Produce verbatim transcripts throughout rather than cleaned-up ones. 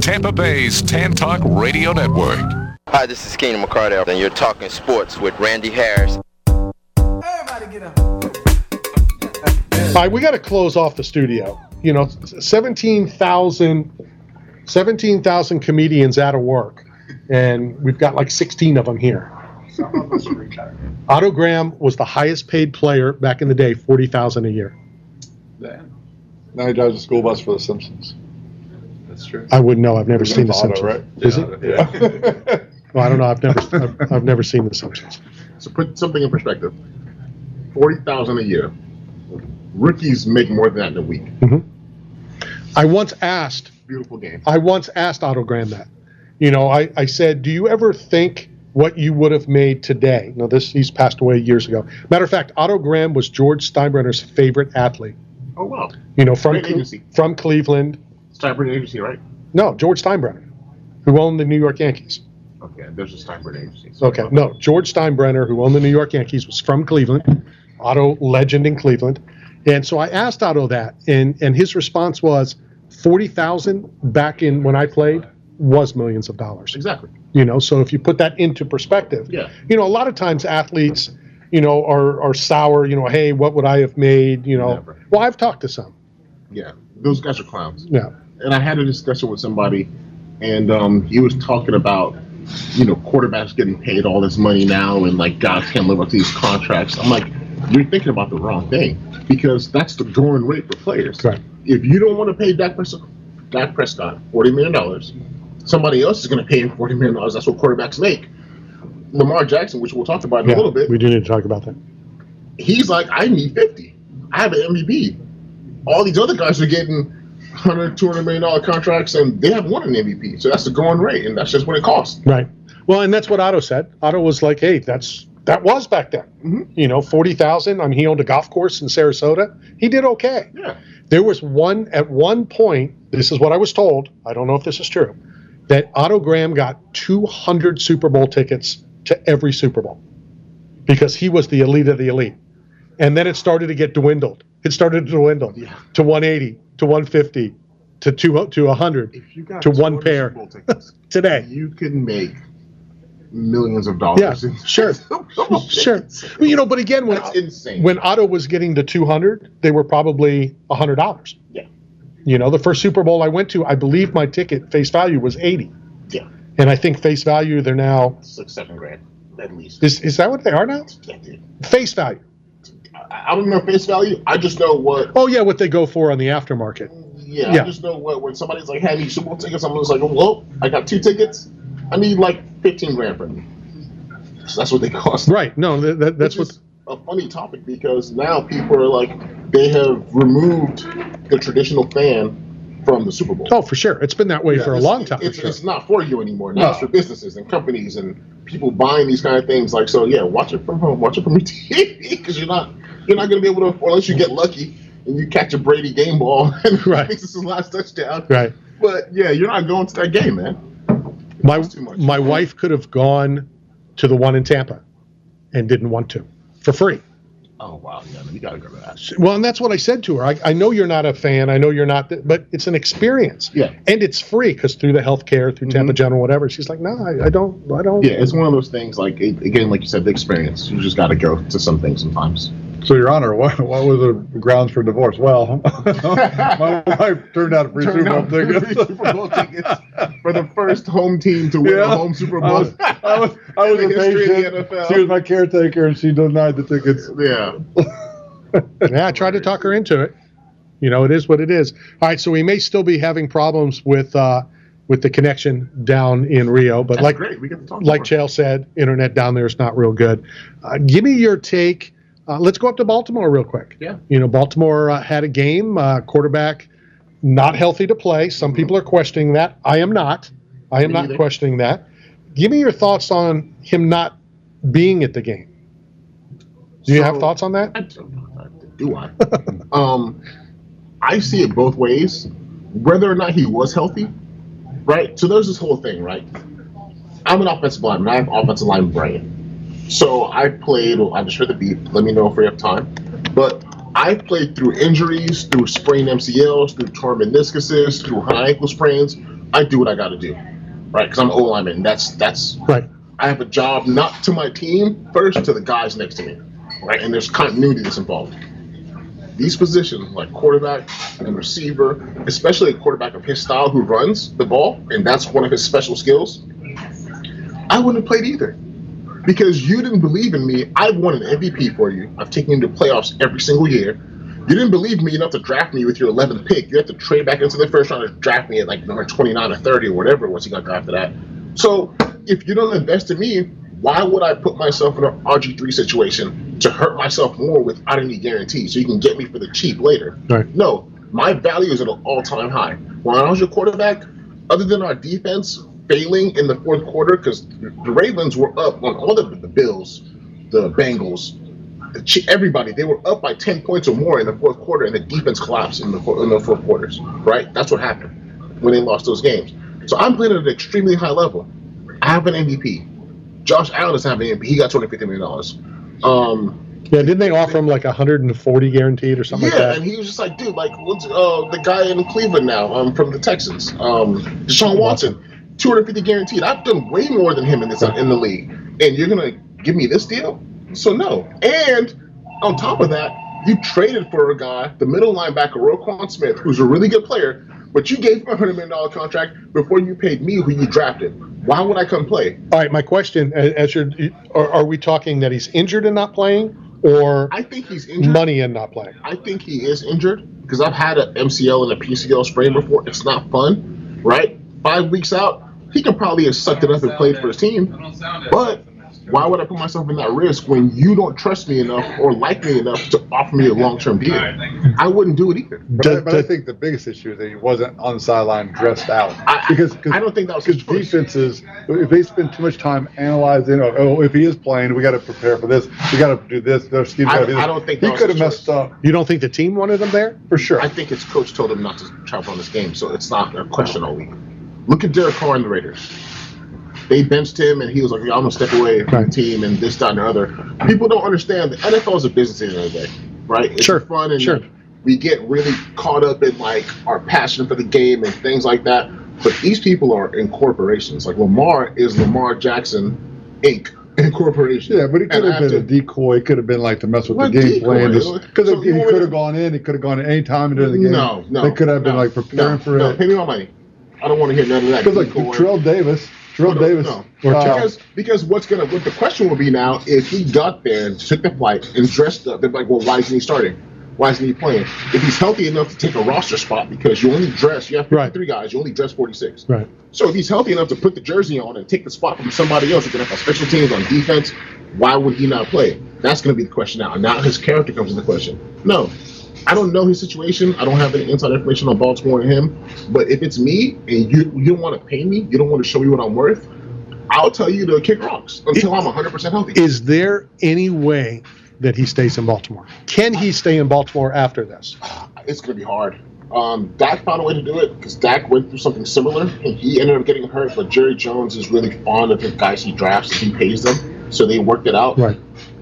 Tampa Bay's Tan Talk Radio Network. Hi, this is Keenan McCardell, and you're talking sports with Randy Harris. Everybody get up. All right, we got to close off the studio. You know, seventeen thousand seventeen thousand comedians out of work, and we've got like sixteen of them here. Otto Graham was the highest paid player back in the day, forty thousand dollars a year. Yeah. Now he drives a school bus for The Simpsons. That's true. I wouldn't know. I've never His seen The name's Simpsons. Otto, right? Is Yeah. it? Well, I don't know. I've never I've, I've never seen The Simpsons. So put something in perspective. forty thousand dollars a year. Rookies make more than that in a week. Mm-hmm. I once asked Beautiful game. I once asked Otto Graham that. You know, I, I said, do you ever think what you would have made today? Now, this he's passed away years ago. Matter of fact, Otto Graham was George Steinbrenner's favorite athlete. Oh, wow. You know, from Great agency. from Cleveland. Steinbrenner Agency, right? No, George Steinbrenner, who owned the New York Yankees. Okay, there's a Steinbrenner Agency. So Okay, no, George Steinbrenner, who owned the New York Yankees, was from Cleveland. Otto, legend in Cleveland. And so I asked Otto that, and, and his response was forty thousand back in when I played was millions of dollars. Exactly. You know, so if you put that into perspective, Yeah. you know, a lot of times athletes, you know, are, are sour, you know, hey, what would I have made, you know? Never. Well, I've talked to some. Yeah, those guys are clowns. Yeah. And I had a discussion with somebody, and um, he was talking about, you know, quarterbacks getting paid all this money now, and like guys can't live up to these contracts. I'm like, you're thinking about the wrong thing, because that's the going rate for players. Right. If you don't want to pay Dak Prescott, Dak Prescott forty million dollars, somebody else is going to pay him forty million dollars. That's what quarterbacks make. Lamar Jackson, which we'll talk about in Yeah, a little bit, we do need to talk about that. he's like, I need fifty. I have an M V P. All these other guys are getting one hundred, two hundred million dollar contracts, and they haven't won an M V P. So that's the going rate, and that's just what it costs. Right. Well, and that's what Otto said. Otto was like, hey, that's that was back then. Mm-hmm. You know, forty thousand. I mean, he owned a golf course in Sarasota. He did okay. Yeah. There was one, at one point, this is what I was told, I don't know if this is true, that Otto Graham got two hundred Super Bowl tickets to every Super Bowl because he was the elite of the elite. And then it started to get dwindled. It started to dwindle Yeah. to one eighty, to one fifty, to two, to one hundred, If you got to one two hundred pair Super Bowl tickets, today. you can make millions of dollars. Yeah, in sure. Super Bowl Sure. tickets. Well, you know, but again, when That's insane. when Otto was getting to two hundred, they were probably one hundred dollars. Yeah. You know, the first Super Bowl I went to, I believe my ticket face value was eighty. Yeah. And I think face value, they're now, Six, seven grand, at least. is is that what they are now? Yeah, dude. Face value. I, I don't know face value. I just know what. Oh, yeah, what they go for on the aftermarket. Yeah, Yeah. I just know what when somebody's like, "Hey, I need Super Bowl tickets." I'm just like, "Well, I got two tickets. I need like fifteen grand for them." So that's what they cost. Right. No, that, that, that's Which what. is a funny topic because now people are like, they have removed the traditional fan from the Super Bowl. Oh, for sure. It's been that way Yeah, for a it's- long time. It's, for sure. it's not for you anymore. Now No. it's for businesses and companies and people buying these kind of things. Like, so yeah, watch it from home, watch it from your T V because you're not you're not going to be able to, unless you get lucky and you catch a Brady game ball and Right. makes his last touchdown. Right. But yeah, you're not going to that game, man. My That's too much. my wife could have gone to the one in Tampa and didn't want to for free. Oh wow, yeah, you got to go to that. Well, and that's what I said to her. I, I know you're not a fan. I know you're not, th- but it's an experience. Yeah. And it's free because through the healthcare, through Tampa Mhm. General, whatever. She's like, no, I, I don't, I don't. Yeah, it's one of those things. Like it, again, like you said, the experience. You just got to go to some things sometimes. So, Your Honor, what, what was the grounds for divorce? Well, my wife turned out free Super Turned Bowl out free tickets. Super Bowl tickets for the first home team to win Yeah. a home Super I Bowl. was, I was, I was In a the history of the patient. N F L. She was my caretaker, and she denied the tickets. Yeah. Yeah, I tried to talk her into it. You know, it is what it is. All right, so we may still be having problems with uh, with the connection down in Rio, but That's like great. We get to talk like more. Chael said, internet down there is not real good. Uh, give me your take. Uh, let's go up to Baltimore real quick. Yeah. You know, Baltimore uh, had a game, uh, quarterback not healthy to play. Some people are questioning that. I am not. I am Me not neither. questioning that. Give me your thoughts on him not being at the game. Do you So- have thoughts on that? I don't know. Do I? um, I see it both ways. Whether or not he was healthy, right? So there's this whole thing, right? I'm an offensive lineman. I have offensive line brain. So I played, well, I just heard the beep. Let me know if we have time. But I played through injuries, through sprained M C Ls, through torn meniscuses, through high ankle sprains, I do what I got to do, right? Because I'm an O lineman. That's that's Right. I have a job not to my team first, to the guys next to me, right? And there's continuity that's involved. These positions, like quarterback and receiver, especially a quarterback of his style who runs the ball, and that's one of his special skills, I wouldn't have played either. Because you didn't believe in me. I've won an M V P for you. I've taken you to playoffs every single year. You didn't believe me enough to draft me with your eleventh pick. You have to trade back into the first round to draft me at like number twenty-nine or thirty or whatever it was you got drafted at. So if you don't invest in me, why would I put myself in an R G three situation to hurt myself more without any guarantee so you can get me for the cheap later? Right. No, my value is at an all-time high. When I was your quarterback, other than our defense failing in the fourth quarter, because the Ravens were up on all of the Bills, the Bengals, the Ch- everybody, they were up by ten points or more in the fourth quarter, and the defense collapsed in the, four, in the fourth quarters, right? That's what happened when they lost those games. So I'm playing at an extremely high level. I have an M V P. Josh Allen doesn't have an M V P. He got two hundred fifty million dollars. Um, Yeah, didn't they offer him like one hundred forty guaranteed or something yeah, like that? and he was just like, dude, like, what's uh, the guy in Cleveland now um, from the Texans, um, Deshaun Watson, two hundred fifty guaranteed. I've done way more than him in this in the league, and you're gonna give me this deal? So no. And on top of that, you traded for a guy, the middle linebacker Roquan Smith, who's a really good player, but you gave him a one hundred million dollars contract before you paid me who you drafted. Why would I come play? All right, my question, as you're, are, are we talking that he's injured and not playing, or I think he's injured. money and not playing? I think he is injured because I've had an M C L and a P C L sprain before. It's not fun, right? Five weeks out, he can probably have sucked it up and played for his team. But why would I put myself in that risk when you don't trust me enough or like me enough to offer me a long-term deal? I wouldn't do it either. But, I, but I think the biggest issue is that he wasn't on the sideline dressed out. I, because cause, I don't think that was his choice. defenses, if they spend too much time analyzing, oh, oh if he is playing, we got to prepare for this. We got to do this. Their scheme's I, gotta do this. I don't think he that was could have his messed choice. up You don't think the team wanted him there? for sure. I think his coach told him not to travel on this game, so it's not a question all week. Look at Derek Carr and the Raiders. They benched him, and he was like, yeah, I'm going to step away from Right. the team and this, that, and the other. People don't understand the N F L is a business at the end of the day, right? It's Sure, fun, and sure. we get really caught up in, like, our passion for the game and things like that. But these people are in corporations. Like, Lamar is Lamar Jackson, Incorporated. Incorporation. Yeah, but it could And have been after- a decoy. It could have been like to mess with What the game decoy? plan. Because So he you want me could to- have gone in. He could have gone at any time during the game. No, no. They could have been no, like preparing no, for no, it. pay me my money. I don't want to hear none of that. Because like decoy. Terrell Davis, Terrell No, no, Davis, no. uh, Because because what's gonna what the question will be now, if he got there and took the flight and dressed up, they're like, well, why isn't he starting? Why isn't he playing? If he's healthy enough to take a roster spot, because you only dress, you have Right. fifty-three guys, you only dress forty-six. Right. So if he's healthy enough to put the jersey on and take the spot from somebody else who can have special teams on defense, why would he not play? That's going to be the question now. And now his character comes into question. No, I don't know his situation. I don't have any inside information on Baltimore and him. But if it's me and you you don't want to pay me, you don't want to show me what I'm worth, I'll tell you to kick rocks until I'm one hundred percent healthy. Is there any way that he stays in Baltimore? Can he stay in Baltimore after this? It's going to be hard. Um, Dak found a way to do it because Dak went through something similar and he ended up getting hurt. But Jerry Jones is really fond of the guys he drafts and he pays them. So they worked it out. Right.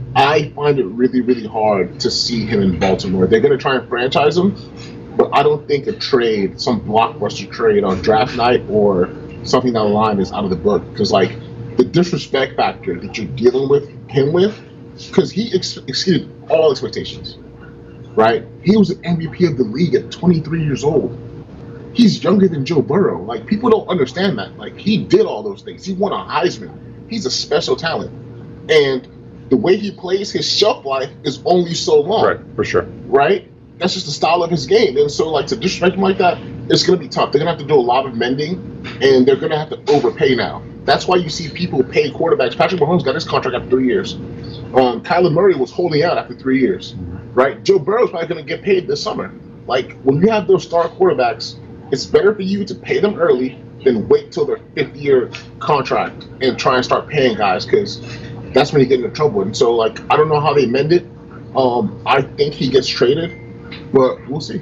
I find it really, really hard to see him in Baltimore. They're going to try and franchise him, but I don't think a trade, some blockbuster trade on draft night or something down the line is out of the book. Because, like, the disrespect factor that you're dealing with him with, because he ex- exceeded all expectations, right? He was an M V P of the league at twenty-three years old. He's younger than Joe Burrow. Like, people don't understand that. Like, he did all those things. He won a Heisman. He's a special talent. And the way he plays, his shelf life is only so long. right, for sure. Right? That's just the style of his game. And so, like, to disrespect him like that, it's going to be tough. They're going to have to do a lot of mending, and they're going to have to overpay now. That's why you see people pay quarterbacks. Patrick Mahomes got his contract after three years. Um, Kyler Murray was holding out after three years. Right? Joe Burrow's probably going to get paid this summer. Like, when you have those star quarterbacks, it's better for you to pay them early than wait till their fifth year contract and try and start paying guys, because that's when you get into trouble. And so, like, I don't know how they mend it. Um, I think he gets traded, but we'll see.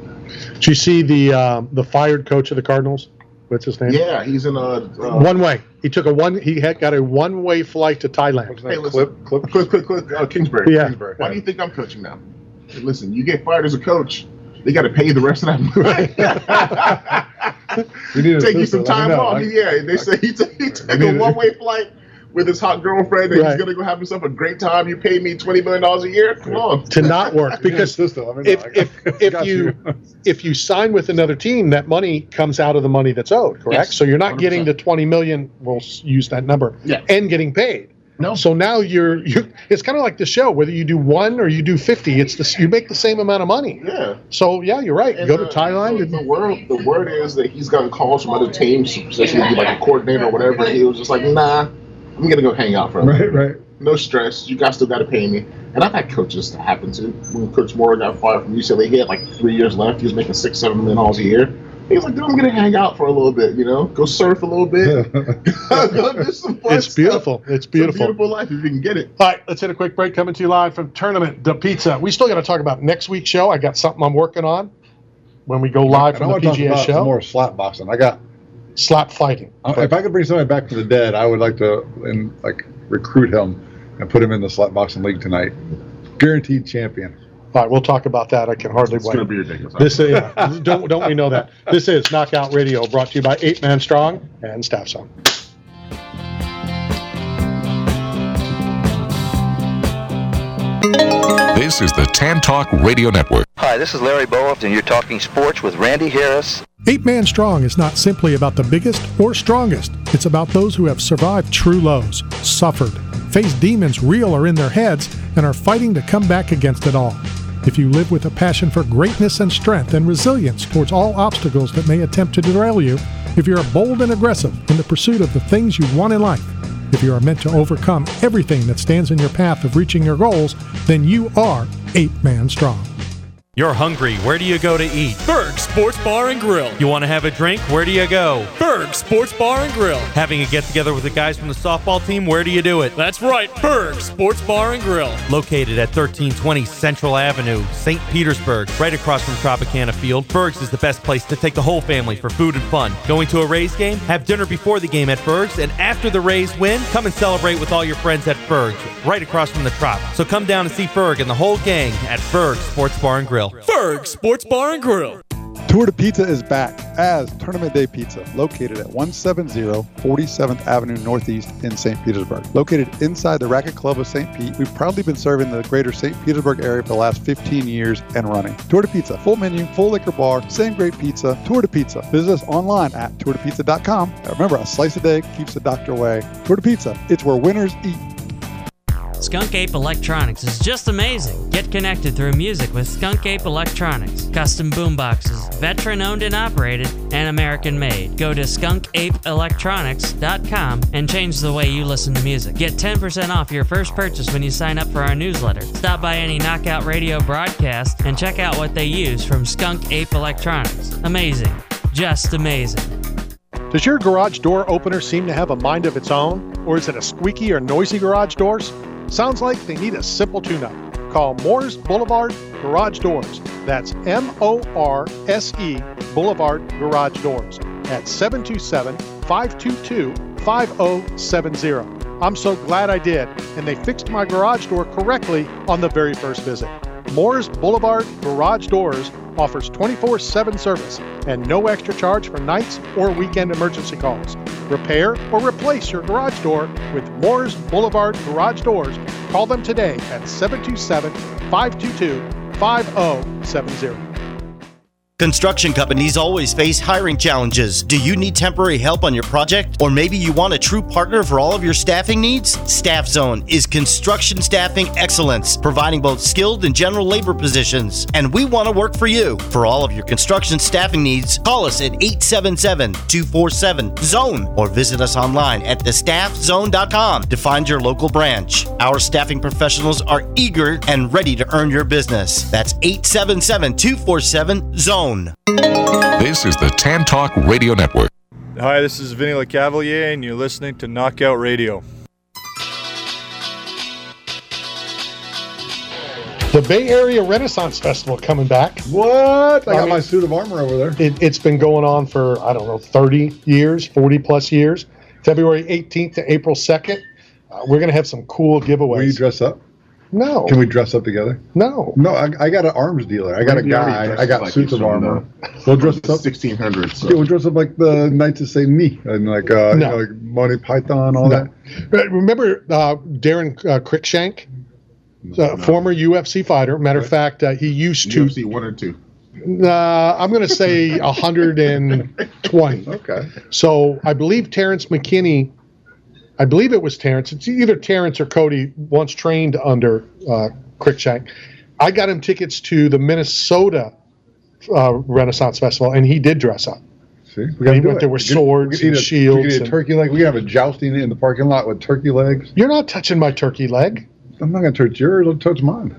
Did you see the uh, the fired coach of the Cardinals? What's his name? Yeah, he's in a uh, One way. He took a one. He had got a one way flight to Thailand. Hey, listen. Clip, clip, Click, click, click. Uh, Kingsbury. Yeah. Kingsbury. Why do you think I'm coaching now? Hey, listen, you get fired as a coach, they got to pay the rest of that money. We need a Take you sister, some let me time know. off. I- Yeah, they say he take, he take need a a- one-way flight with his hot girlfriend, and Right. he's gonna go have himself a great time. You pay me twenty million dollars a year. Come on. To not work We need a because sister, let me know. if I got- if if got you if you sign with another team, that money comes out of the money that's owed, correct? Yes, So you're not one hundred getting the percent. twenty million. We'll s- use that number. Yeah. And getting paid. No. So now you're you. It's kind of like the show. Whether you do one or you do fifty, it's the you make the same amount of money. Yeah. So yeah, you're right. And Go to the- Thailand. The, and, the word the word is that he's gotten calls from other teams, especially be like a coordinator or whatever. And he was just like, nah, I'm gonna go hang out for a little Right, right. No stress. You guys still got to pay me. And I've had coaches that happen to. When Coach Moore got fired from U C L A, he had like three years left. He was making six, seven million dollars a year. He was like, dude, I'm gonna hang out for a little bit. You know, go surf a little bit. Go do some fun it's beautiful. stuff. It's It's a beautiful. beautiful life if you can get it. All right, let's hit a quick break. Coming to you live from Tournament the Pizza. We still got to talk about next week's show. I got something I'm working on when we go live And I from the want to P talk G A about some show. more slap boxing. I got. Slap fighting. Uh, if I could bring somebody back from the dead, I would like to and like recruit him and put him in the slap boxing league tonight. Guaranteed champion. All right, we'll talk about that. I can hardly It's wait. gonna be ridiculous. This is yeah, don't don't we know that? This is Knockout Radio, brought to you by Eight Man Strong and Staff Zone. This is the Tan Talk Radio Network. Hi, this is Larry Bowen, and you're talking sports with Randy Harris. Eight Man Strong is not simply about the biggest or strongest. It's about those who have survived true lows, suffered, faced demons real or in their heads, and are fighting to come back against it all. If you live with a passion for greatness and strength and resilience towards all obstacles that may attempt to derail you, if you're bold and aggressive in the pursuit of the things you want in life, if you are meant to overcome everything that stands in your path of reaching your goals, then you are Eight Man Strong. You're hungry. Where do you go to eat? Berg Sports Bar and Grill. You want to have a drink? Where do you go? Berg Sports Bar and Grill. Having a get-together with the guys from the softball team? Where do you do it? That's right, Berg Sports Bar and Grill. Located at thirteen twenty Central Avenue, Saint Petersburg, right across from Tropicana Field, Berg's is the best place to take the whole family for food and fun. Going to a Rays game? Have dinner before the game at Berg's, and after the Rays win, come and celebrate with all your friends at Berg's, right across from the Trop. So come down and see Berg and the whole gang at Berg Sports Bar and Grill. Berg Sports Bar and Grill. Tour de Pizza is back as Tournament Day Pizza, located at one seventy forty-seventh Avenue Northeast in Saint Petersburg. Located inside the Racket Club of Saint Pete, we've proudly been serving the greater Saint Petersburg area for the last fifteen years and running. Tour de Pizza, full menu, full liquor bar, same great pizza, Tour de Pizza. Visit us online at tour de pizza dot com. And remember, a slice a day keeps the doctor away. Tour de Pizza, it's where winners eat. Skunk Ape Electronics is just amazing. Get connected through music with Skunk Ape Electronics. Custom boomboxes, veteran owned and operated, and American made. Go to skunk ape electronics dot com and change the way you listen to music. Get ten percent off your first purchase when you sign up for our newsletter. Stop by any Knockout Radio broadcast and check out what they use from Skunk Ape Electronics. Amazing. Just amazing. Does your garage door opener seem to have a mind of its own? Or is it a squeaky or noisy garage doors? Sounds like they need a simple tune-up. Call Moores Boulevard Garage Doors. That's M O R S E Boulevard Garage Doors at seven two seven, five two two, five zero seven zero. I'm so glad I did, and they fixed my garage door correctly on the very first visit. Moores Boulevard Garage Doors offers twenty-four seven service and no extra charge for nights or weekend emergency calls. Repair or replace your garage door with Moores Boulevard Garage Doors. Call them today at seven two seven, five two two, five zero seven zero. Construction companies always face hiring challenges. Do you need temporary help on your project? Or maybe you want a true partner for all of your staffing needs? Staff Zone is construction staffing excellence, providing both skilled and general labor positions. And we want to work for you. For all of your construction staffing needs, call us at eight seven seven, two four seven, zone or visit us online at the staff zone dot com to find your local branch. Our staffing professionals are eager and ready to earn your business. That's eight seven seven, two four seven, zone. This is the Tan Talk Radio Network. Hi, this is Vinny LeCavalier, and you're listening to Knockout Radio. The Bay Area Renaissance Festival coming back. What? I I got mean- my suit of armor over there. It, it's been going on for, I don't know, thirty years, forty plus years. February eighteenth to April second. Uh, we're going to have some cool giveaways. Will you dress up? No. Can we dress up together? No. No, I, I got an arms dealer. I got a We already guy. dressed I got like suits he's of from armor. the- We'll dress up. sixteen hundreds. So. Yeah, we'll dress up like the Knights of Saint Denis and like uh, No. you know, like Monty Python, all No. that. But remember uh, Darren uh, Cruikshank, uh, no. former U F C fighter. Matter of fact, uh, he used to. U F C one or two. Uh, I'm going to say one hundred twenty. Okay. So I believe Terrence McKinney, I believe it was Terrence. It's either Terrence or Cody once trained under uh, Cruikshank. I got him tickets to the Minnesota uh, Renaissance Festival, and he did dress up. See, we got He to do went it. there with We could- swords we could and eat a- shields We could eat a and- turkey leg. We could have a jousting in the parking lot with turkey legs. You're not touching my turkey leg. I'm not going to touch yours. I'll touch mine.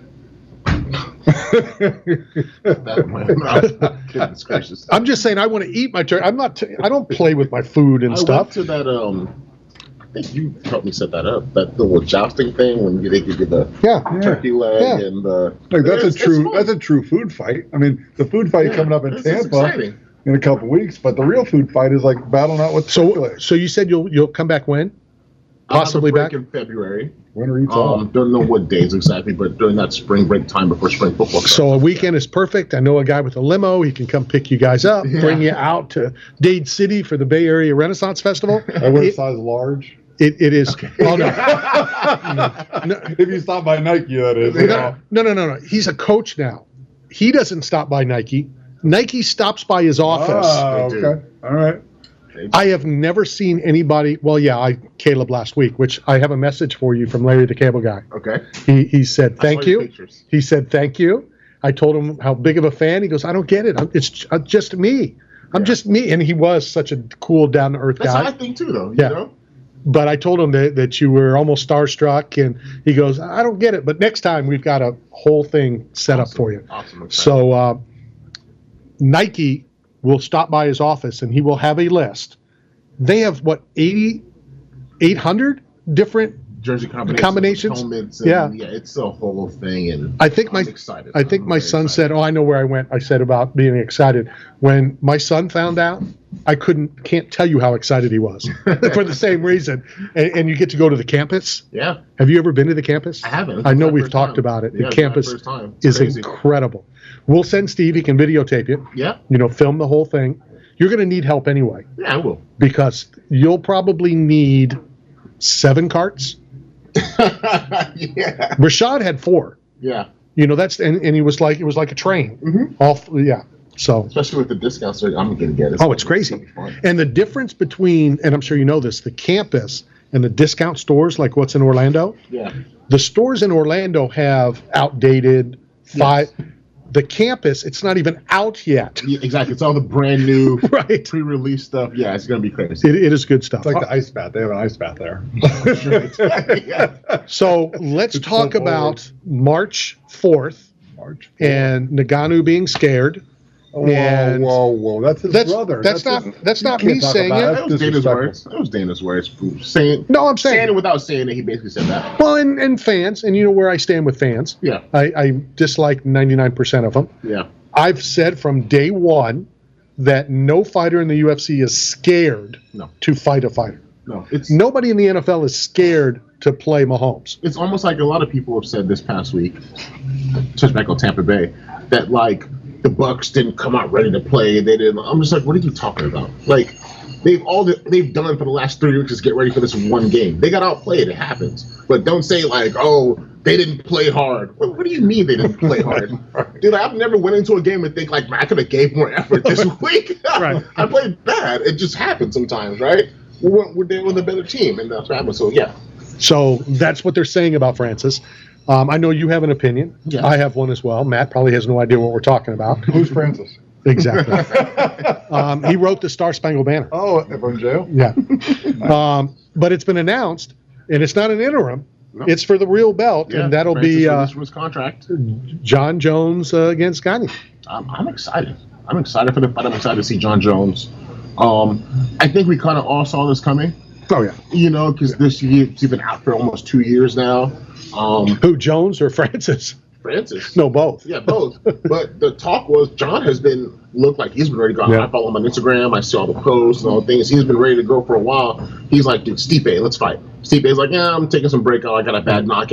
Goodness gracious. I'm just saying I want to eat my turkey. I'm not. T- I don't play with my food and I stuff. went to that. Um, I think you helped me set that up. That little jousting thing when they give you the Yeah. turkey leg Yeah. and the. Like that's a It's- it's true. fun. That's a true food fight. I mean, the food fight Yeah, coming up in this is Tampa exciting. in a couple weeks, but the real food fight is like battling out with turkey So, legs. so you said you'll you'll come back when? I'll have a Possibly break back. in February. Winter eats Um, all. don't know what days exactly, but during that spring break time before spring football starts. So a weekend is perfect. I know a guy with a limo. He can come pick you guys up, Yeah. bring you out to Dade City for the Bay Area Renaissance Festival. I wear a It, size large. it, it is. Oh, no. no, If you stop by Nike, that is. no, no, no, no, no. He's a coach now. He doesn't stop by Nike. Nike stops by his office. Oh, They do. okay. All right. I have never seen anybody. Well, yeah, I Caleb last week, which I have a message for you from Larry the Cable Guy. Okay. He he said I thank saw your you. pictures. He said thank you. I told him how big of a fan. He goes, I don't get it. I'm, it's j- uh, just me. I'm Yeah. just me. And he was such a cool, down to earth That's guy. how I think too, though. You Yeah. know? But I told him that, that you were almost starstruck, and he goes, I don't get it. But next time we've got a whole thing set up for you. Awesome. excited. So uh, Nike will stop by his office, and he will have a list. They have what eighty, eight hundred different. jersey combinations, combinations? helmets, and, Yeah. yeah, it's a whole thing, and I think my I'm excited. I think I'm my very son excited. said, "Oh, I know where I went." I said about being excited. When my son found out, I couldn't can't tell you how excited he was for the same reason. And, and you get to go to the campus. Yeah, Have you ever been to the campus? I haven't. I know It's my we've first talked time. about it. Yeah, The it's my campus first time. It's is crazy. incredible. We'll send Steve. He can videotape you. Yeah, You know, film the whole thing. You're going to need help anyway yeah, I will. because you'll probably need seven carts. yeah, Rashad had four. yeah. You know, that's and, and he was like it was like a train. Mhm. All f- yeah. So Especially with the discounts that I'm gonna get. oh, it's crazy. And the difference between and I'm sure you know this, the campus and the discount stores like what's in Orlando. Yeah, The stores in Orlando have outdated five. The campus, it's not even out yet. yeah, exactly. It's all the brand new Right. pre-release stuff. Yeah, it's gonna be crazy. It, it is good stuff. It's like the ice bath. They have an ice bath there. yeah. So let's It's talk so about March fourth March. and Nagano being scared. Whoa, and whoa, whoa! That's his That's brother. that's, not just- that's you not can't me talk saying about it. That's That was Dana's disrespectful. words. That was Dana's words. Saying No, I'm saying saying it without saying it. He basically said that. Well, and, and fans, and you know where I stand with fans. Yeah, I, I dislike ninety-nine percent of them. yeah. I've said from day one that no fighter in the U F C is scared No. to fight a fighter. No, it's Nobody in the N F L is scared to play Mahomes. it's almost like a lot of people have said this past week, touch back on Tampa Bay, that like the Bucks didn't come out ready to play. They didn't. I'm just like, what are you talking about? Like they've all that they've done for the last three weeks is get ready for this one game. They got outplayed. It happens. But don't say like, oh, they didn't play hard. What, what do you mean they didn't play hard? Dude, I've never went into a game and think like, man, I could have gave more effort this week. Right. I played bad. It just happens sometimes, right? We were, we're, they were the better team, and that's what happened. So yeah. So that's what they're saying about Francis. Um, I know you have an opinion. Yeah. I have one as well. Matt probably has no idea what we're talking about. Who's Francis? Exactly. um, he wrote the Star Spangled Banner. Oh, from jail. Yeah. Um, but it's been announced, and it's not an interim. No. It's for the real belt, Yeah, and that'll Francis be uh, released from his contract. John Jones uh, against Gani. I'm, I'm excited. I'm excited for the fight. I'm excited to see John Jones. Um, I think we kind of all saw this coming. Oh yeah. You know, because this year he's been out for almost two years now. Um, Who, Jones or Francis? Francis. No, both. Yeah, both. But the talk was John has been looked like he's been ready to go. Yeah. I follow him on Instagram. I see all the posts and all the things. He's been ready to go for a while. He's like, dude, Stipe, let's fight. Stipe's like, yeah, I'm taking some breakout. I got a bad knockout.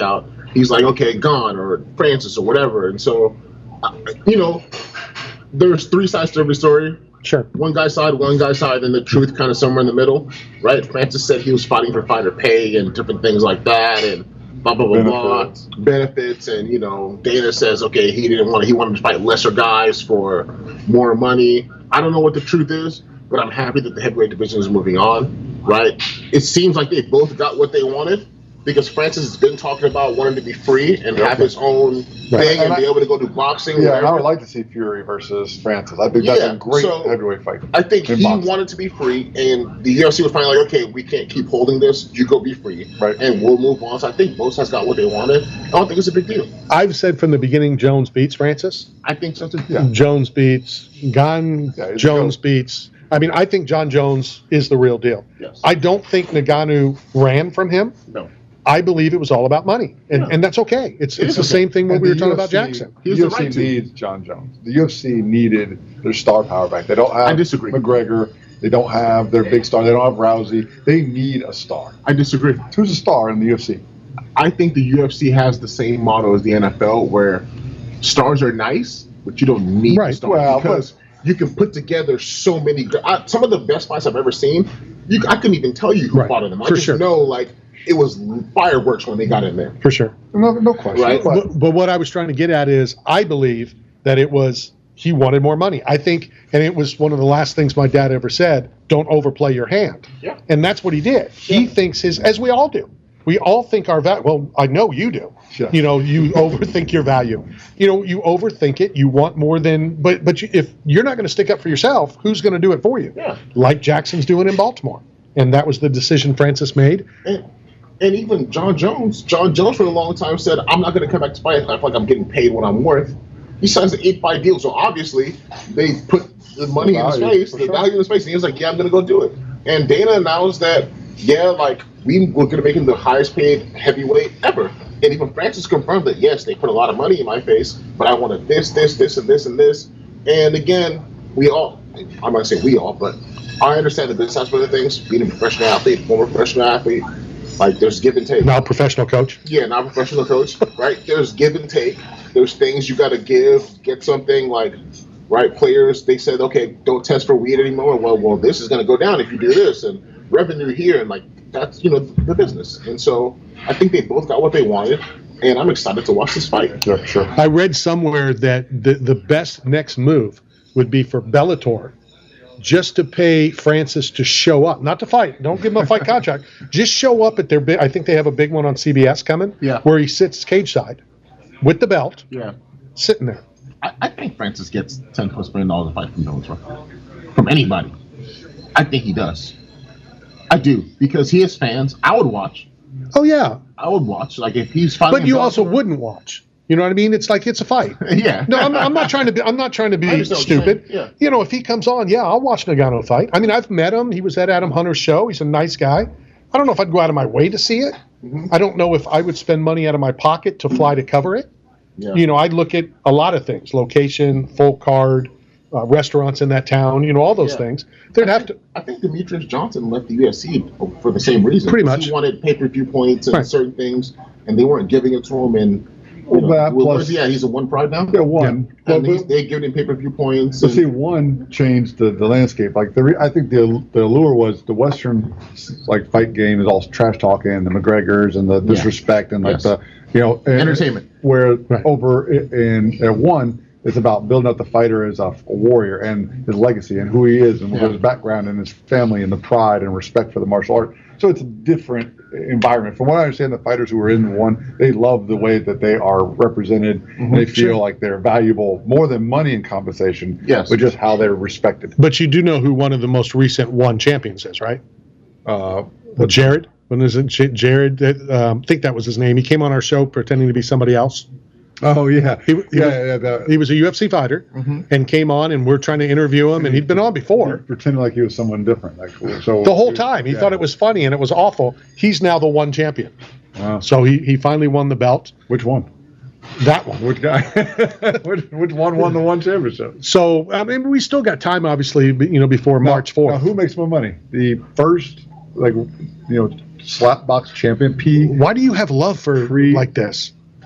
he's like, okay, Gane or Francis or whatever. And so, uh, you know, there's three sides to every story. Sure. One guy's side, one guy's side, and the truth kind of somewhere in the middle, right? Francis said he was fighting for fighter pay and different things like that, and blah, blah, blah, benefits. blah, benefits. And, you know, Dana says, okay, he didn't want to, he wanted to fight lesser guys for more money. I don't know what the truth is, but I'm happy that the heavyweight division is moving on, right? It seems like they both got what they wanted, because Francis has been talking about wanting to be free and have his own thing right. and, and I, be able to go do boxing. Yeah, and I would like to see Fury versus Francis. I think yeah, that's a great so heavyweight fight. I think he boxing. wanted to be free, and the U F C was finally like, okay, we can't keep holding this. You go be free, right. and we'll move on. So I think both sides got what they wanted. I don't think it's a big deal. I've said from the beginning Jones beats Francis. I think so too. Yeah. Jones beats Gane. Yeah, Jones cool. beats. I mean, I think John Jones is the real deal. Yes. I don't think Ngannou ran from him. No. I believe it was all about money, and, yeah. and that's okay. It's it's the okay. same thing when we were talking U F C, about Jackson. The U F C right needs John Jones. The U F C needed their star power back. They don't have I disagree. McGregor. They don't have their big star. They don't have Rousey. They need a star. I disagree. Who's a star in the U F C? I think the U F C has the same motto as the N F L, where stars are nice, but you don't need right. stars well, because but, you can put together so many. I, some of the best fights I've ever seen, you, I couldn't even tell you who right. fought in them. I For just sure. know, like, it was fireworks when they got in there. For sure. No, no question. Right? But, but what I was trying to get at is I believe that it was he wanted more money. I think, and it was one of the last things my dad ever said, don't overplay your hand. Yeah. And that's what he did. Yeah. He thinks his, as we all do. We all think our value. Well, I know you do. Sure. You know, you overthink your value. You know, you overthink it. You want more than, but but you, if you're not going to stick up for yourself, who's going to do it for you? Yeah. Like Jackson's doing in Baltimore. And that was the decision Francis made. And, and even John Jones, John Jones for a long time said, I'm not going to come back to fight. I feel like I'm getting paid what I'm worth. He signs an eight-fight deal, so obviously they put the money the in his face, the sure. value in his face, and he was like, yeah, I'm going to go do it. And Dana announced that, yeah, like, we were going to make him the highest-paid heavyweight ever. And even Francis confirmed that, yes, they put a lot of money in my face, but I wanted this, this, this, and this, and this. And again, we all, I'm not saying we all, but I understand the business aspect of things, being a professional athlete, former professional athlete. Like, there's give and take. Now professional coach. Yeah, now professional coach, right? There's give and take. There's things you got to give, get something like, right, players, they said, okay, don't test for weed anymore. Well, well, this is going to go down if you do this, and revenue here, and like, that's, you know, the business. And so I think they both got what they wanted, and I'm excited to watch this fight. Sure, sure. I read somewhere that the, the best next move would be for Bellator just to pay Francis to show up, not to fight. Don't give him a fight contract. Just show up at their big, I think they have a big one on C B S coming, yeah. where he sits cage side with the belt, yeah, sitting there. I, I think Francis gets ten plus million dollars a fight from Bellator, from anybody. I think he does. I do, because he has fans. I would watch. Oh yeah, I would watch. Like, if he's fighting, but you also wouldn't watch. You know what I mean? It's like it's a fight. Yeah. No, I'm, I'm not trying to be. I'm not trying to be stupid. Yeah. You know, if he comes on, yeah, I'll watch Ngannou fight. I mean, I've met him. He was at Adam Hunter's show. He's a nice guy. I don't know if I'd go out of my way to see it. Mm-hmm. I don't know if I would spend money out of my pocket to fly to cover it. Yeah. You know, I'd look at a lot of things: location, full card, uh, restaurants in that town. You know, all those Yeah. things. They'd I have think, to. I think Demetrius Johnson left the U F C for the same reason. Pretty much. He wanted pay-per-view points and Right. certain things, and they weren't giving it to him. And you know, Well, well, plus- yeah, he's a one pride now. Yeah, one. And Well, he's, they giving him pay-per-view points. So and- see, one changed the, the landscape. Like the re, I think the the allure was the Western like fight game is all trash talking, the McGregors and the disrespect and like Yes. the you know and, Entertainment. Where Right. over i- in at one, it's about building up the fighter as a, a warrior and his legacy and who he is and Yeah. his background and his family and the pride and respect for the martial art. So it's a different environment. From what I understand, the fighters who are in one, they love the way that they are represented. Mm-hmm. They feel Sure. like they're valuable more than money and compensation, Yes. but just how they're respected. But you do know who one of the most recent one champions is, right? Uh, Well, Jared. When is it J- Jared? that, Um, I think that was his name. He came on our show pretending to be somebody else. oh yeah, He, he yeah, was, yeah. The, he was a U F C fighter Mhm. and came on, and we're trying to interview him, and he'd been on before. pretending like he was someone different. Like so The whole time. He yeah. thought it was funny, and it was awful. He's now the one champion. Wow. So he, he finally won the belt. Which one? That one. Which guy? which, which one won the one championship? So, I mean, we still got time, obviously, but, you know, before Now- March fourth. Now, who makes more money? The first, like, you know, slap box champion P. Why do you have love for Pre- like this?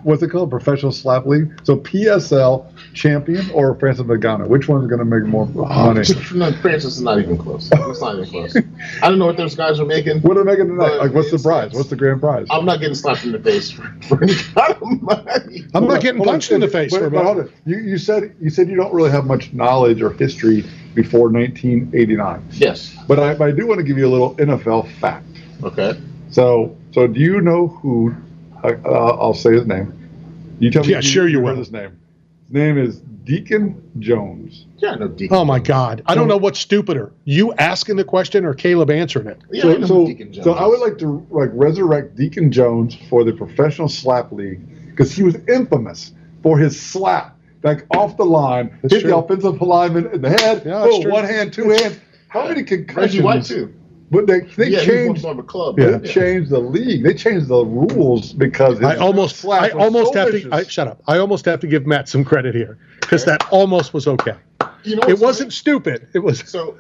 what's it called? Professional Slap League. So P S L champion or Francis Ngannou? Which one's going to make more money? No, Francis is not even close. It's not even close. I don't know what those guys are making. What are they making tonight? Like, what's the prize? What's the grand prize? I'm not getting slapped in the face for, for any kind of money. I'm not getting punched in the face. But, for but hold on. You, you said you said you don't really have much knowledge or history before nineteen eighty-nine. Yes. But I, but I do want to give you a little N F L fact. Okay. So so do you know who? Uh, uh, I'll say his name. You tell me. Yeah, if sure you heard will. His name. His name is Deacon Jones. Yeah, no Deacon. Oh my God! I don't know what's stupider: you asking the question or Caleb answering it. Yeah, I So know so, who Deacon Jones so I would is. like to like resurrect Deacon Jones for the Professional Slap League because he was infamous for his slap, like off the line, That's hit true. the offensive lineman in the head. Yeah, that's oh, true. one hand, two hands. How many concussions? Reggie White too. But they they Yeah, he changed. was on the club. They Yeah. changed the league. They changed the rules because his I almost, slap I was almost so have vicious. to. I, shut up! I almost have to give Matt some credit here because that almost was okay. You know It what's wasn't stupid. It was. So,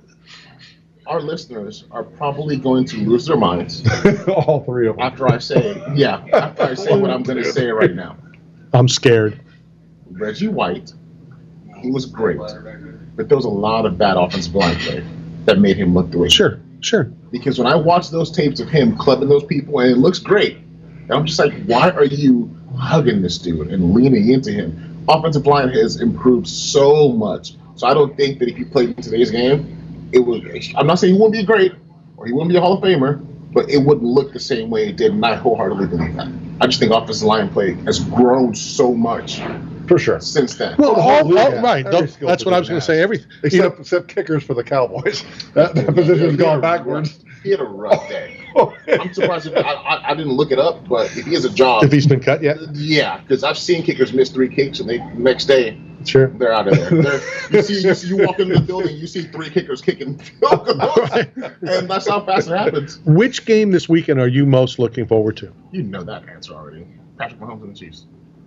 our listeners are probably going to lose their minds All three of them. after I say, yeah, after I say what I'm going to say right now. I'm scared. Reggie White, he was great, but there was a lot of bad offensive line play that made him look the way. Sure, sure. Because when I watch those tapes of him clubbing those people, and it looks great, and I'm just like, why are you hugging this dude and leaning into him? Offensive line has improved so much. So I don't think that if he played in today's game, it would. I'm not saying he wouldn't be great or he wouldn't be a Hall of Famer, but it wouldn't look the same way it did, and I wholeheartedly believe that. I just think offensive line play has grown so much For sure. since then. Well, the all, whole league all, has. right. Every tho- skill That's what I was going to position say. Every you Except know, except kickers for the Cowboys. That, that position's gone backwards. He had a rough day. I'm surprised if I, I, I didn't look it up, but if he has a job, if he's been cut yet, yeah, because I've seen kickers miss three kicks and they next day sure. they're out of there. They're, you see, you, see, you walk into the building, you see three kickers kicking field goals, and that's how fast it happens. Which game this weekend are you most looking forward to? You know that answer already. Patrick Mahomes and the Chiefs.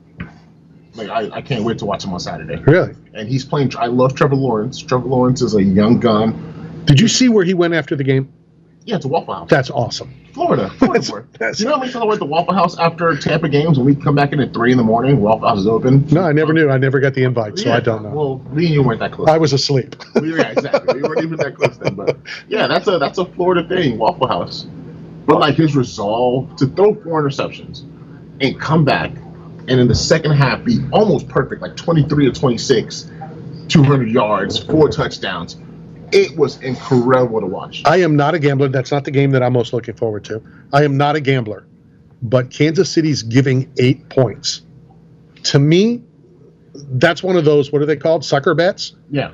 Like I, I can't wait to watch him on Saturday. Really? And he's playing. I love Trevor Lawrence. Trevor Lawrence is a young gun. Did you see where he went after the game? Yeah, it's a Waffle House. That's awesome. Florida. Florida. Florida. that's- you know how many times I went to Waffle House after Tampa games when we come back in at three in the morning? Waffle House is open. No, I never knew. I never got the invite, so Yeah, I don't know. Well, me and you weren't that close. I was asleep. We- yeah, exactly. We weren't even that close then. But yeah, that's a that's a Florida thing, Waffle House. But like his resolve to throw four interceptions and come back and in the second half be almost perfect, like twenty-three or twenty-six, two hundred yards, four touchdowns. It was incredible to watch. I am not a gambler. That's not the game that I'm most looking forward to. I am not a gambler. But Kansas City's giving eight points. To me, that's one of those, what are they called? Sucker bets? Yeah.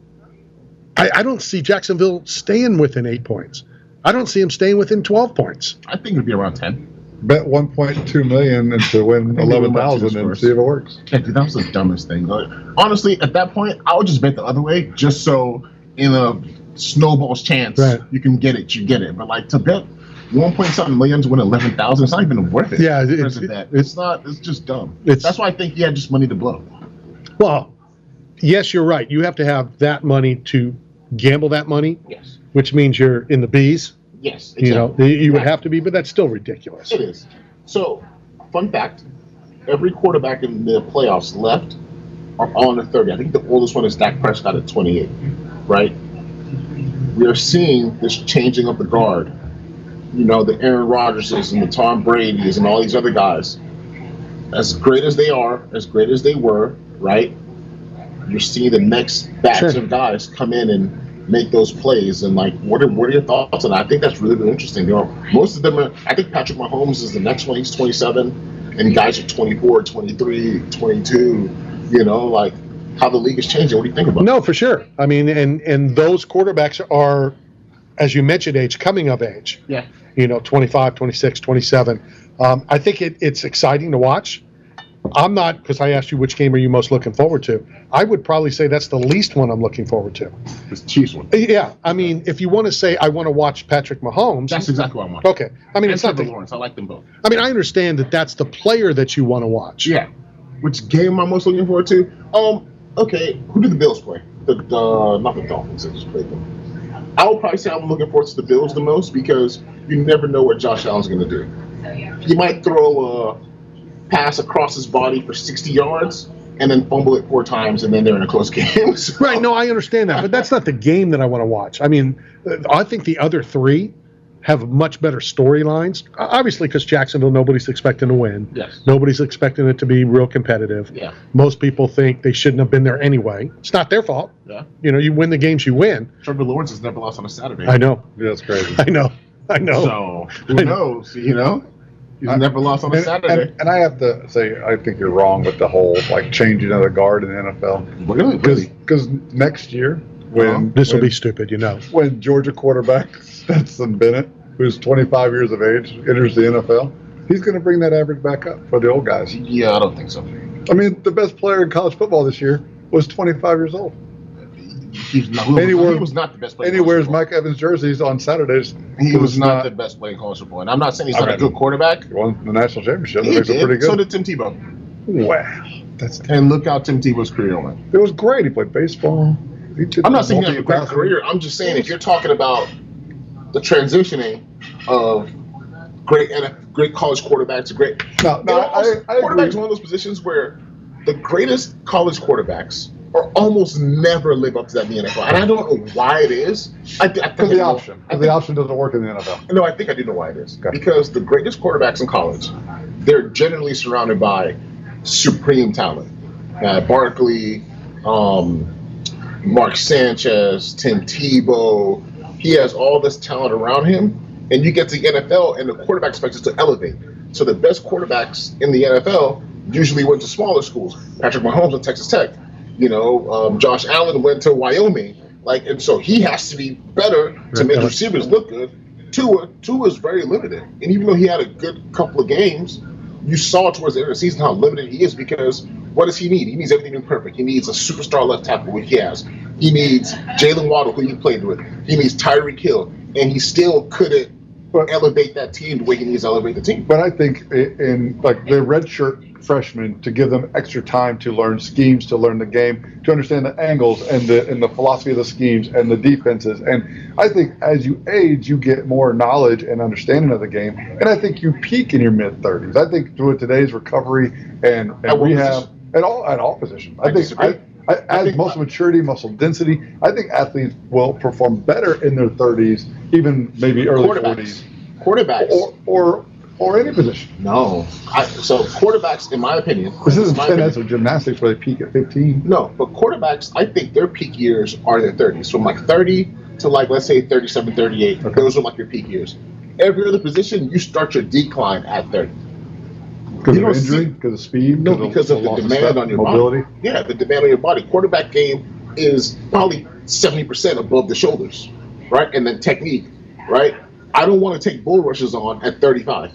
I, I don't see Jacksonville staying within eight points. I don't see them staying within twelve points. I think it'd be around ten. Bet one point two million and to win I think eleven we might see thousand this and first. see if it works. Yeah, dude, that was the dumbest thing. Like, honestly, at that point, I would just bet the other way, just so in a snowball's chance Right. you can get it, you get it. But like to bet one point something million to win eleven thousand, it's not even worth it. Yeah, it- Because it- of that. it- It's not. It's just dumb. It's- That's why I think he had just money to blow. Well, yes, you're right. You have to have that money to gamble that money, Yes. which means you're in the B's. Yes. You know, exactly. you would Right. have to be, but that's still ridiculous. It is. So, fun fact: every quarterback in the playoffs left are on the thirty. I think the oldest one is Dak Prescott at twenty-eight. Right. We are seeing this changing of the guard. You know, the Aaron Rodgerses and the Tom Brady's and all these other guys. As great as they are, as great as they were, right? You're seeing the next batch Sure. of guys come in and make those plays. And like, what are what are your thoughts on that? I think that's really, really interesting. You know, most of them are. I think Patrick Mahomes is the next one. He's twenty-seven, and guys are twenty-four, twenty-three, twenty-two. You know, like how the league is changing. What do you think about? No, for sure. I mean, and and those quarterbacks are, as you mentioned, age coming of age. Yeah. You know, twenty-five, twenty-six, twenty-seven. Um, I think it, it's exciting to watch. I'm not, because I asked you which game are you most looking forward to. I would probably say that's the least one I'm looking forward to. It's the Chiefs one. Yeah, I mean, if you want to say I want to watch Patrick Mahomes, That's exactly what I want. okay. I mean, And it's not Trevor the, Lawrence. I like them both. I mean, I understand that that's the player that you want to watch. Yeah. Which game am I most looking forward to? Um. Okay. Who did the Bills play? The, the not the Dolphins. They just played them. I would probably say I'm looking forward to the Bills the most because you never know what Josh Allen's going to do. He might throw a pass across his body for sixty yards and then fumble it four times, and then they're in a close game. So, right, no, I understand that, but that's not the game that I want to watch. I mean, I think the other three have much better storylines. Obviously, because Jacksonville, nobody's expecting to win. Yes. Nobody's expecting it to be real competitive. Yeah. Most people think they shouldn't have been there anyway. It's not their fault. Yeah. You know, you win the games you win. Trevor Lawrence has never lost on a Saturday. I know. Yeah, that's crazy. I know. I know. So, who knows, you know? He's I, never lost on a and, Saturday. And, and I have to say, I think you're wrong with the whole like changing of the guard in the N F L. Really? Because next year, when this will when, be stupid, you know, when Georgia quarterback Stetson Bennett, who's twenty-five years of age, enters the N F L, he's going to bring that average back up for the old guys. Yeah, I don't think so. I mean, the best player in college football this year was twenty-five years old. He's not, he, was, he was not the best player. And he wears Mike Evans jerseys on Saturdays. He was, was not, not the best player in college football. And I'm not saying he's I not mean, a good quarterback. He won the national championship. He that makes did. it pretty good. So did Tim Tebow. Wow. That's and look how Tim Tebow's career went. It was great. He played baseball. He I'm not saying he had a great career. I'm just saying if you're talking about the transitioning of great great college quarterbacks to great. No, no, I, I quarterback's one of those positions where the greatest college quarterbacks are almost never live up to that in the N F L, and I don't know why it is. I, I think the know, option, I think, the option doesn't work in the N F L. No, I think I do know why it is. Okay. Because the greatest quarterbacks in college, they're generally surrounded by supreme talent. Uh, Barkley, um, Mark Sanchez, Tim Tebow. He has all this talent around him. And you get to the N F L, and the quarterback expects to elevate. So the best quarterbacks in the N F L usually went to smaller schools. Patrick Mahomes went to Texas Tech. You know, um, Josh Allen went to Wyoming. Like, and so he has to be better to make receivers look good. Tua, Tua is very limited, and even though he had a good couple of games, you saw towards the end of the season how limited he is. Because what does he need? He needs everything to be perfect. He needs a superstar left tackle, which he has. He needs Jalen Waddle, who he played with. He needs Tyreek Hill, and he still couldn't But, elevate that team the way he needs to elevate the team. But I think in like the redshirt freshmen, to give them extra time to learn schemes, to learn the game, to understand the angles and the and the philosophy of the schemes and the defenses. And I think as you age, you get more knowledge and understanding of the game. And I think you peak in your mid thirties. I think through today's recovery and, and rehab at all at all positions. I, I think I, I, as think muscle maturity, muscle density, I think athletes will perform better in their thirties, even maybe early forties. Quarterbacks. Or, or or any position. No. I, so quarterbacks, in my opinion. This isn't tennis or gymnastics where they peak at fifteen. No, but quarterbacks, I think their peak years are their thirties. From like thirty to like, let's say thirty-seven, thirty-eight. Okay. Those are like your peak years. Every other position, you start your decline at thirty. Because of injury? Because of speed? No, because of the demand on your mobility? body. Yeah, the demand on your body. Quarterback game is probably seventy percent above the shoulders, right? And then technique, right? I don't want to take bull rushes on at thirty-five.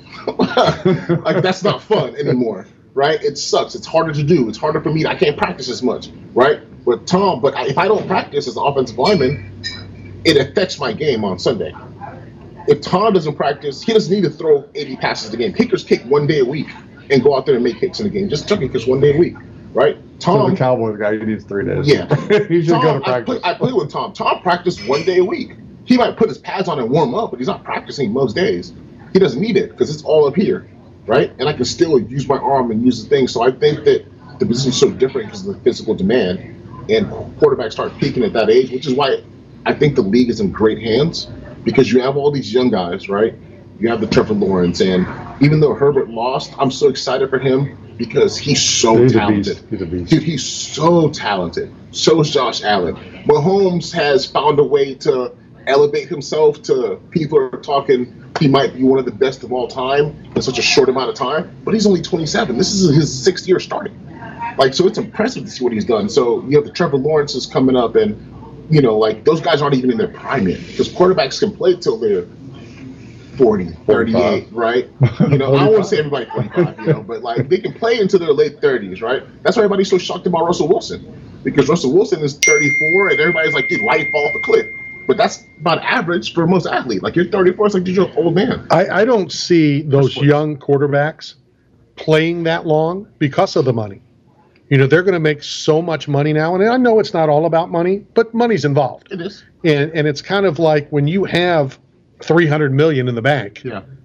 Like, that's not fun anymore, right? It sucks. It's harder to do. It's harder for me. I can't practice as much, right? But Tom, but if I don't practice as an offensive lineman, it affects my game on Sunday. If Tom doesn't practice, he doesn't need to throw eighty passes a game. Kickers kick one day a week and go out there and make kicks in the game. Just chucking kicks one day a week, right? Tom, so the Cowboys guy, he needs three days. Yeah. He should Tom, go to practice. I play, I play with Tom. Tom practiced one day a week. He might put his pads on and warm up, but he's not practicing most days. He doesn't need it because it's all up here, right? And I can still use my arm and use the thing. So I think that the position is so different because of the physical demand, and quarterbacks start peaking at that age, which is why I think the league is in great hands, because you have all these young guys, right? You have the Trevor Lawrence, and even though Herbert lost, I'm so excited for him because he's so he's talented. A beast. He's a beast. Dude, he's so talented. So is Josh Allen. Mahomes has found a way to elevate himself to people are talking he might be one of the best of all time in such a short amount of time, but he's only twenty-seven. This is his sixth year starting. Like, so it's impressive to see what he's done. So you have the Trevor Lawrence's coming up, and you know, like, those guys aren't even in their prime yet, because quarterbacks can play till they're forty, thirty-eight, right? You know, I don't want to say everybody forty-five, you know, but like they can play into their late thirties, right? That's why everybody's so shocked about Russell Wilson, because Russell Wilson is thirty-four, and everybody's like, dude, why did he fall off a cliff? But that's about average for most athletes. Like, you're thirty-four, it's like you're an old man. I, I don't see those young quarterbacks playing that long because of the money. You know, they're going to make so much money now. And I know it's not all about money, but money's involved. It is. And and it's kind of like when you have three hundred million dollars in the bank, yeah.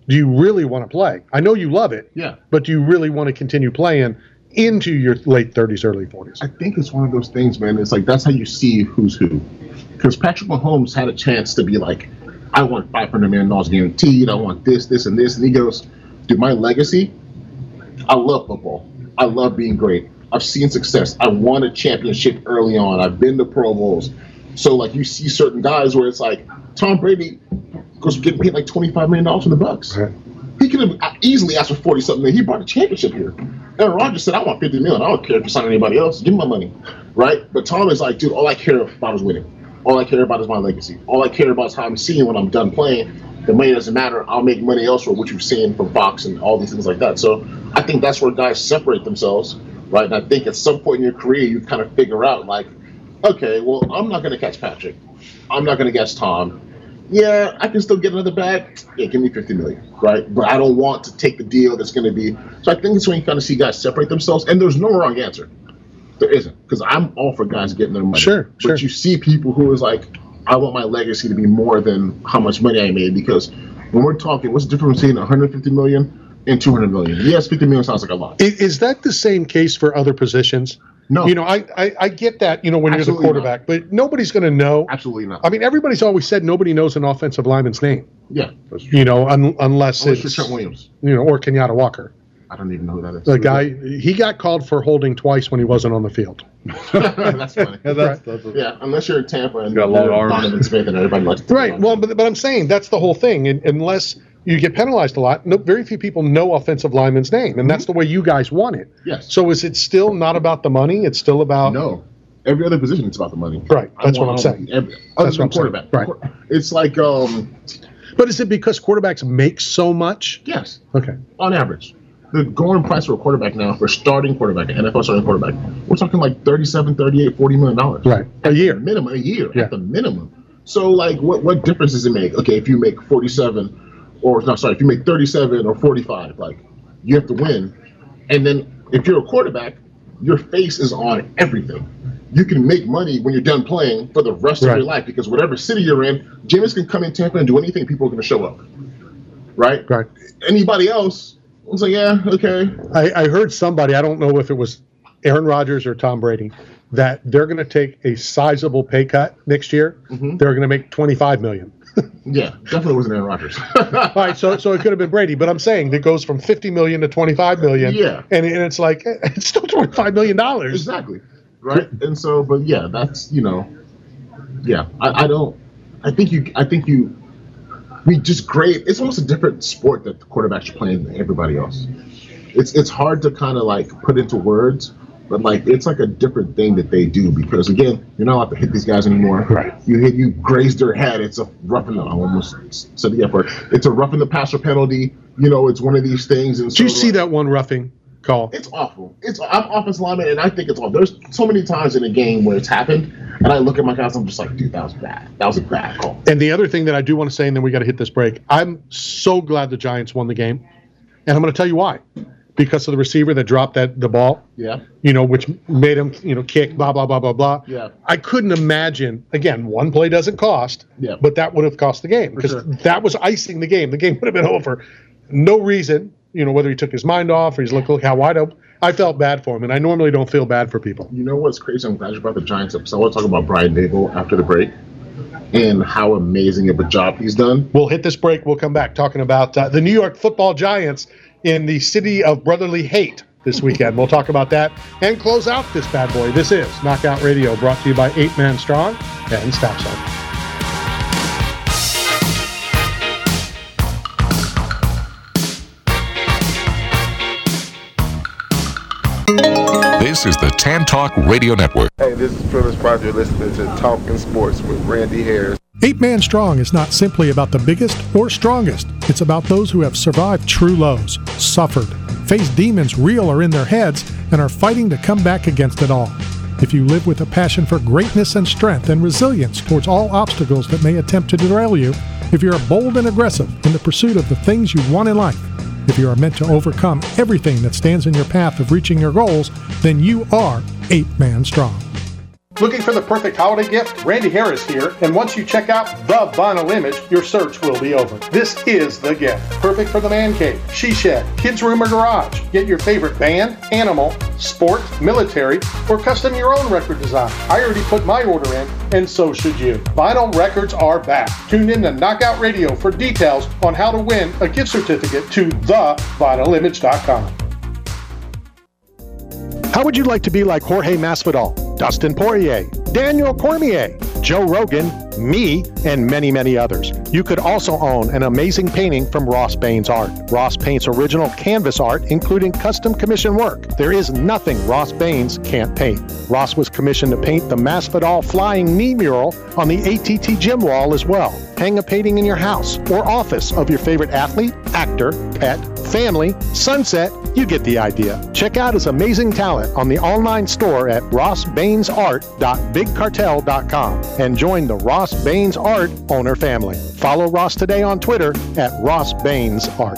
do you really want to play? I know you love it. Yeah. But do you really want to continue playing into your late thirties, early forties? I think it's one of those things, man. It's like that's how you see who's who. Because Patrick Mahomes had a chance to be like, I want five hundred million dollars guaranteed. I want this, this, and this. And he goes, dude, my legacy, I love football. I love being great. I've seen success. I won a championship early on. I've been to Pro Bowls. So, like, you see certain guys where it's like, Tom Brady goes getting paid like twenty-five million dollars from the Bucks. Right. He could have easily asked for forty-something. He brought a championship here. Aaron Rodgers said, I want fifty million dollars. I don't care if you sign anybody else. Give me my money. Right? But Tom is like, dude, all I care about is winning. All I care about is my legacy. All I care about is how I'm seeing when I'm done playing. The money doesn't matter. I'll make money elsewhere, which you've seen from Fox and all these things like that. So I think that's where guys separate themselves, right? And I think at some point in your career, you kind of figure out, like, okay, well, I'm not going to catch Patrick. I'm not going to catch Tom. Yeah, I can still get another bag. Yeah, give me fifty million dollars, right? But I don't want to take the deal that's going to be. So I think it's when you kind of see guys separate themselves. And there's no wrong answer. There isn't. Because I'm all for guys getting their money. Sure, but sure. you see people who is like, I want my legacy to be more than how much money I made. Because when we're talking, what's the difference between one hundred fifty million dollars and two hundred million dollars? Yes, fifty million dollars sounds like a lot. Is, is that the same case for other positions? No. You know, I, I, I get that, you know, when Absolutely you're the quarterback, not. But nobody's going to know. Absolutely not. I mean, everybody's always said nobody knows an offensive lineman's name. Yeah. You know, un, unless, Unless it's you're Trent Williams. You know, or Kenyatta Walker. I don't even know who that is. The guy, he got called for holding twice when he wasn't on the field. That's funny. Yeah, that's, that's a, Yeah, unless you're in Tampa and got long you're arms. Donovan Smith and everybody likes to Right. Well, but, but I'm saying that's the whole thing. And, unless you get penalized a lot, no, very few people know offensive lineman's name. And that's the way you guys want it. Yes. So is it still not about the money? It's still about. No. Every other position it's about the money. Right. That's I what I'm want saying. Every, That's other what than I'm saying. quarterback. Right. It's like, um, But is it because quarterbacks make so much? yes, Okay. on average. The going price for a quarterback now, for starting quarterback, an N F L starting quarterback, we're talking like thirty-seven, thirty-eight, forty million dollars. Right. A year. Minimum, a year, Yeah. at the minimum. So, like, what, what difference does it make? Okay, if you make forty-seven, or, no, sorry, if you make thirty-seven or forty-five, like, you have to win. And then if you're a quarterback, your face is on everything. You can make money when you're done playing for the rest Right. of your life, because whatever city you're in, Jameis can come in Tampa and do anything, people are going to show up. Right? Right. Anybody else, it's like, yeah, okay. I, I heard somebody, I don't know if it was Aaron Rodgers or Tom Brady, that they're going to take a sizable pay cut next year. Mm-hmm. They're going to make twenty-five million dollars. Yeah, definitely wasn't Aaron Rodgers. All right, so so it could have been Brady, but I'm saying it goes from fifty million dollars to twenty-five million dollars. Yeah. And, and it's like, it's still twenty-five million dollars. Exactly. Right? And so, but yeah, that's, you know, yeah, I, I don't, I think you, I think you, we just grade, it's almost a different sport that the quarterbacks are playing than everybody else. It's it's hard to kind of like put into words, but like it's like a different thing that they do, because again, you're not allowed to hit these guys anymore. Right. You hit, you graze their head. It's a rough and I almost said the F word. It's a roughing the passer penalty. You know, it's one of these things. And Did you so, see like, that one roughing call? It's awful. It's I'm offensive lineman, and I think it's awful. There's so many times in a game where it's happened, and I look at my guys, I'm just like, dude, that was bad. That was a bad call. And the other thing that I do want to say, and then we got to hit this break, I'm so glad the Giants won the game. And I'm going to tell you why. Because of the receiver that dropped that the ball, Yeah. you know, which made him, you know, kick, blah, blah, blah, blah, blah. Yeah. I couldn't imagine, again, one play doesn't cost, Yeah. but that would have cost the game. Because sure. that was icing the game. The game would have been over. No reason, you know, whether he took his mind off or he's look, look how wide open. I felt bad for him, and I normally don't feel bad for people. You know what's crazy? I'm glad you brought the Giants up. So I want to talk about Brian Dable after the break and how amazing of a job he's done. We'll hit this break. We'll come back talking about uh, the New York Football Giants in the city of brotherly hate this weekend. We'll talk about that and close out this bad boy. This is Knockout Radio, brought to you by Eight Man Strong and Staff Zone. This is the Tan Talk Radio Network. Hey, this is Phyllis Pryor. You're listening to Talking Sports with Randy Harris. Eight Man Strong is not simply about the biggest or strongest. It's about those who have survived true lows, suffered, faced demons real or in their heads, and are fighting to come back against it all. If you live with a passion for greatness and strength and resilience towards all obstacles that may attempt to derail you, if you're bold and aggressive in the pursuit of the things you want in life, if you are meant to overcome everything that stands in your path of reaching your goals, then you are Eight Man Strong. Looking for the perfect holiday gift? Randy Harris here, and once you check out the vinyl image, your search will be over. This is the gift. Perfect for the man cave, she shed, kids room or garage. Get your favorite band, animal, sport, military, or custom your own record design. I already put my order in, and so should you. Vinyl records are back. Tune in to Knockout Radio for details on how to win a gift certificate to the vinyl image dot com. How would you like to be like Jorge Masvidal, Dustin Poirier, Daniel Cormier, Joe Rogan, me, and many, many others? You could also own an amazing painting from Ross Baines Art. Ross paints original canvas art, including custom commission work. There is nothing Ross Baines can't paint. Ross was commissioned to paint the Masvidal flying knee mural on the A T T gym wall as well. Hang a painting in your house or office of your favorite athlete, actor, pet, family, sunset. You get the idea. Check out his amazing talent on the online store at ross baines art dot big cartel dot com and join the Ross Baines Art owner family. Follow Ross today on Twitter at Ross Baines Art.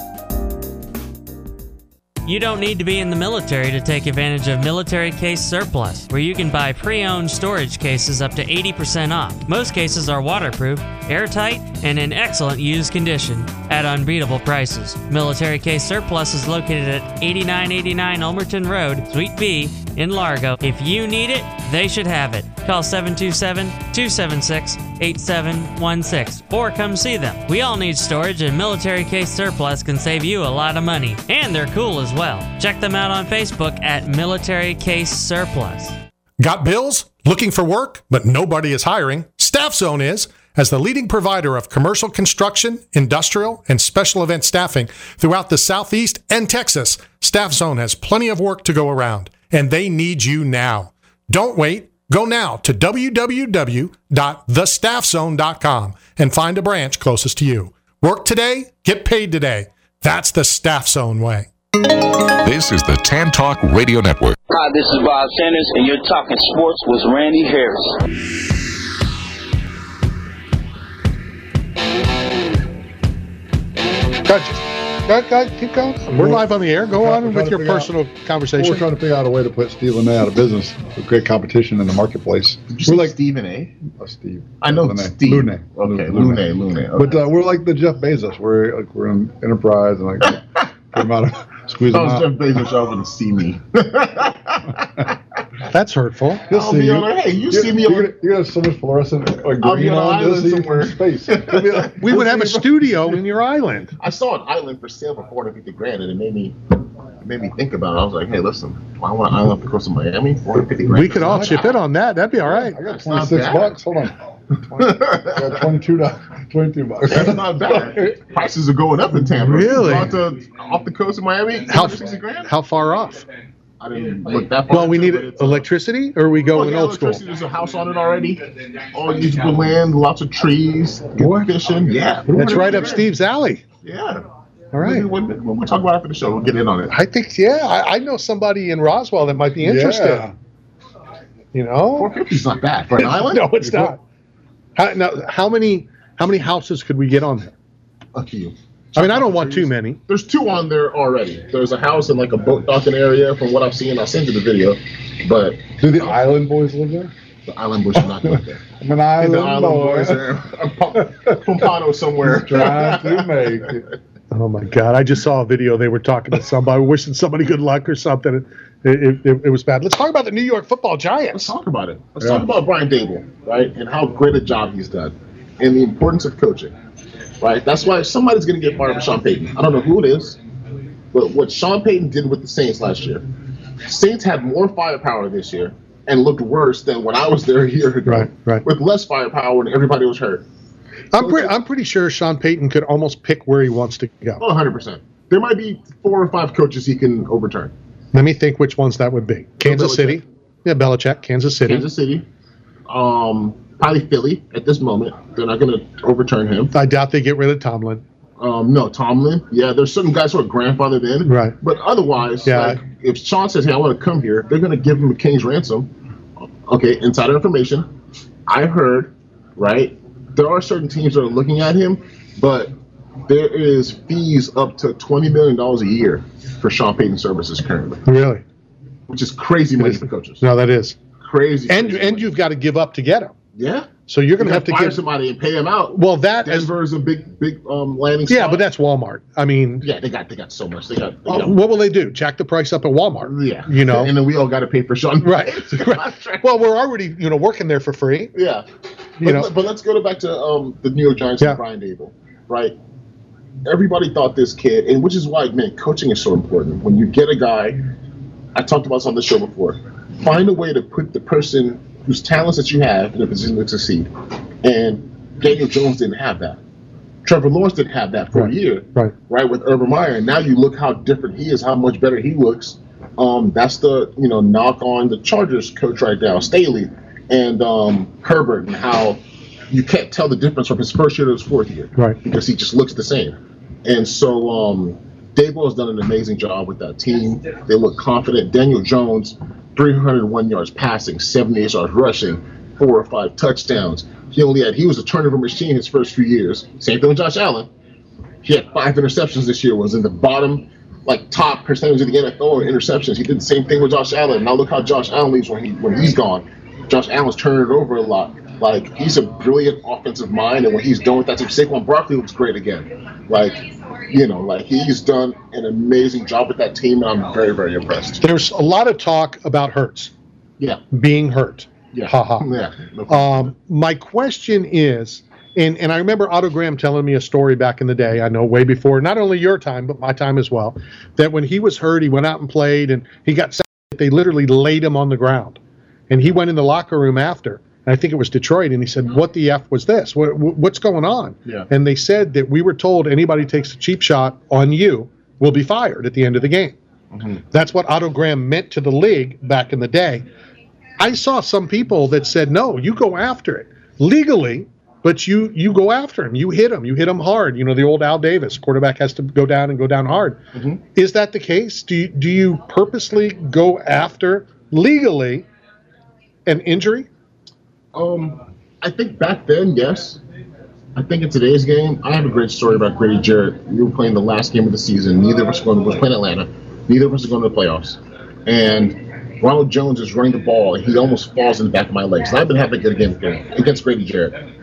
You don't need to be in the military to take advantage of Military Case Surplus, where you can buy pre-owned storage cases up to eighty percent off. Most cases are waterproof, airtight, and in excellent used condition at unbeatable prices. Military Case Surplus is located at eighty-nine eighty-nine Ulmerton Road, Suite B, in Largo. If you need it, they should have it. Call seven two seven, two seven six, eight seven one six or come see them. We all need storage, and Military Case Surplus can save you a lot of money. And they're cool as well. Check them out on Facebook at Military Case Surplus. Got bills? Looking for work, but nobody is hiring? Staff Zone is. As the leading provider of commercial construction, industrial, and special event staffing throughout the Southeast and Texas, Staff Zone has plenty of work to go around, and they need you now. Don't wait. Go now to w w w dot the staff zone dot com and find a branch closest to you. Work today, get paid today. That's the Staff Zone way. This is the Tan Talk Radio Network. Hi, this is Bob Sanders, and you're talking sports with Randy Harris. Gotcha. Go, go, keep going. We're live on the air. Go on with your personal out, conversation. We're trying to figure out a way to put Stephen A out of business to create competition in the marketplace. We're like Stephen A. Oh, Steve. I know Lune. Steve. Lune. Okay, Lune. Lune. Lune. Okay. But uh, we're like the Jeff Bezos. We're like we're in enterprise and like put him out of squeeze him I was out. Jeff Bezos. Y'all wouldn't see me. That's hurtful. You'll I'll see be you. on there. Hey, you You're, see me you're on gonna, you're gonna have so much fluorescent like I'll be green on an on. You'll island see you somewhere. from space. You'll be like- We you'll would see have a you from- studio in your island. I saw an island for sale for four hundred fifty grand, and it made me it made me think about it. I was like, hey, listen, I want an island off the coast of Miami, four hundred fifty grand. We could all chip in on that. That'd be all right. I got That's not twenty-six bad. bucks. Hold on. twenty, I got twenty-two dollars. twenty-two bucks. That's not bad. Prices are going up in Tampa. Really? Off the, off the coast of Miami, How, two hundred sixty grand. how far off? I didn't look that far. Well, we into need it, but it's- electricity, or are we Oh, going yeah, old school? electricity. There's a house on it already. All usable land, lots of trees, good fishing. Yeah, That's right up Steve's alley. Yeah. All right. When, when, when we talk about it after the show, we'll get in on it. I think, yeah, I, I know somebody in Roswell that might be interested. Yeah. You know? four fifty is not bad for an island. No, it's not. How, now, how many how many houses could we get on there? Up to you. I mean, I don't want too many. There's two on there already. There's a house and like a boat docking area. From what I've seen, I'll send you the video. But Do the island boys live there? the island boys should not live there. I'm an island, The island boy. boys are Pompano somewhere. Trying to make it. Oh my God! I just saw a video. They were talking to somebody, wishing somebody good luck or something. It, it, it, it was bad. Let's talk about the New York Football Let's Giants. talk about it. Let's Yeah. talk about Brian Dable, right, and how great a job he's done, and the importance of coaching, right. That's why somebody's going to get fired for Sean Payton. I don't know who it is, but what Sean Payton did with the Saints last year, Saints had more firepower this year and looked worse than when I was there a year ago. Right, right. With less firepower and everybody was hurt. I'm pretty. I'm pretty sure Sean Payton could almost pick where he wants to go. Oh, one hundred percent. There might be four or five coaches he can overturn. Let me think which ones that would be. Kansas Belichick. City. Yeah, Belichick. Kansas City. Kansas City, um, probably Philly at this moment. They're not going to overturn him. I doubt they get rid of Tomlin. Um, no, Tomlin. Yeah, there's certain guys who are grandfathered in. Right. But otherwise, Yeah. like, if Sean says, hey, I want to come here, they're going to give him a king's ransom. Okay, insider information. I heard, right, there are certain teams that are looking at him, but there is fees up to twenty million dollars a year for Sean Payton services currently, Really? which is crazy money for coaches. No, that is. Crazy. And crazy and you've got to give up to get him. Yeah. So you're going to You have to fire give somebody and pay him out. Well, that Denver is a big, big um, landing Yeah, spot. but that's Walmart. I mean, yeah, they got they got so much. They got. They uh, got what will they do? Jack the price up at Walmart? Yeah, you know, and then we all got to pay for Sean. Right. right. Well, we're already you know working there for free. Yeah. You but, know. but let's go back to um, the New York Giants Yeah. and Brian Dable, right? Everybody thought this kid, and which is why, man, coaching is so important. When you get a guy, I talked about this on the show before, find a way to put the person whose talents that you have in a position to succeed. And Daniel Jones didn't have that. Trevor Lawrence didn't have that for Right. a year, Right. right, with Urban Meyer. And now you look how different he is, how much better he looks. Um, that's the, you know, knock on the Chargers coach right now, Staley, and um, Herbert, and how you can't tell the difference from his first year to his fourth year. Right. Because he just looks the same. And so um, Dable has done an amazing job with that team. They look confident. Daniel Jones, three hundred one yards passing, seventy-eight yards rushing, four or five touchdowns. He only had, he was a turnover machine his first few years. Same thing with Josh Allen. He had five interceptions this year, was in the bottom, like top percentage of the N F L in interceptions. He did the same thing with Josh Allen. Now look how Josh Allen leaves when he when he's gone. Josh Allen's turning it over a lot. Like, he's a brilliant offensive mind, and when he's done with that team, Saquon Barkley looks great again. Like, you know, like he's done an amazing job with that team, and I'm very, very impressed. There's a lot of talk about Hurts Yeah. being hurt. Yeah. Ha ha. Yeah. No problem. Um, my question is, and, and I remember Otto Graham telling me a story back in the day, I know way before, not only your time, but my time as well, that when he was hurt, he went out and played, and he got sick. They literally laid him on the ground. And he went in the locker room after, and I think it was Detroit, and he said, what the F was this? What, what's going on? Yeah. And they said that we were told anybody takes a cheap shot on you will be fired at the end of the game. Mm-hmm. That's what Otto Graham meant to the league back in the day. I saw some people that said, no, you go after it legally, but you you go after him. You hit him. You hit him hard. You know, the old Al Davis, quarterback has to go down and go down hard. Mm-hmm. Is that the case? Do you, do you purposely go after legally an injury? Um, I think back then, yes. I think in today's game, I have a great story about Grady Jarrett. We were playing the last game of the season. Neither of us were going to was playing Atlanta. Neither of us are going to the playoffs. And Ronald Jones is running the ball, and he almost falls in the back of my legs. And I've been having a good game against Grady Jarrett.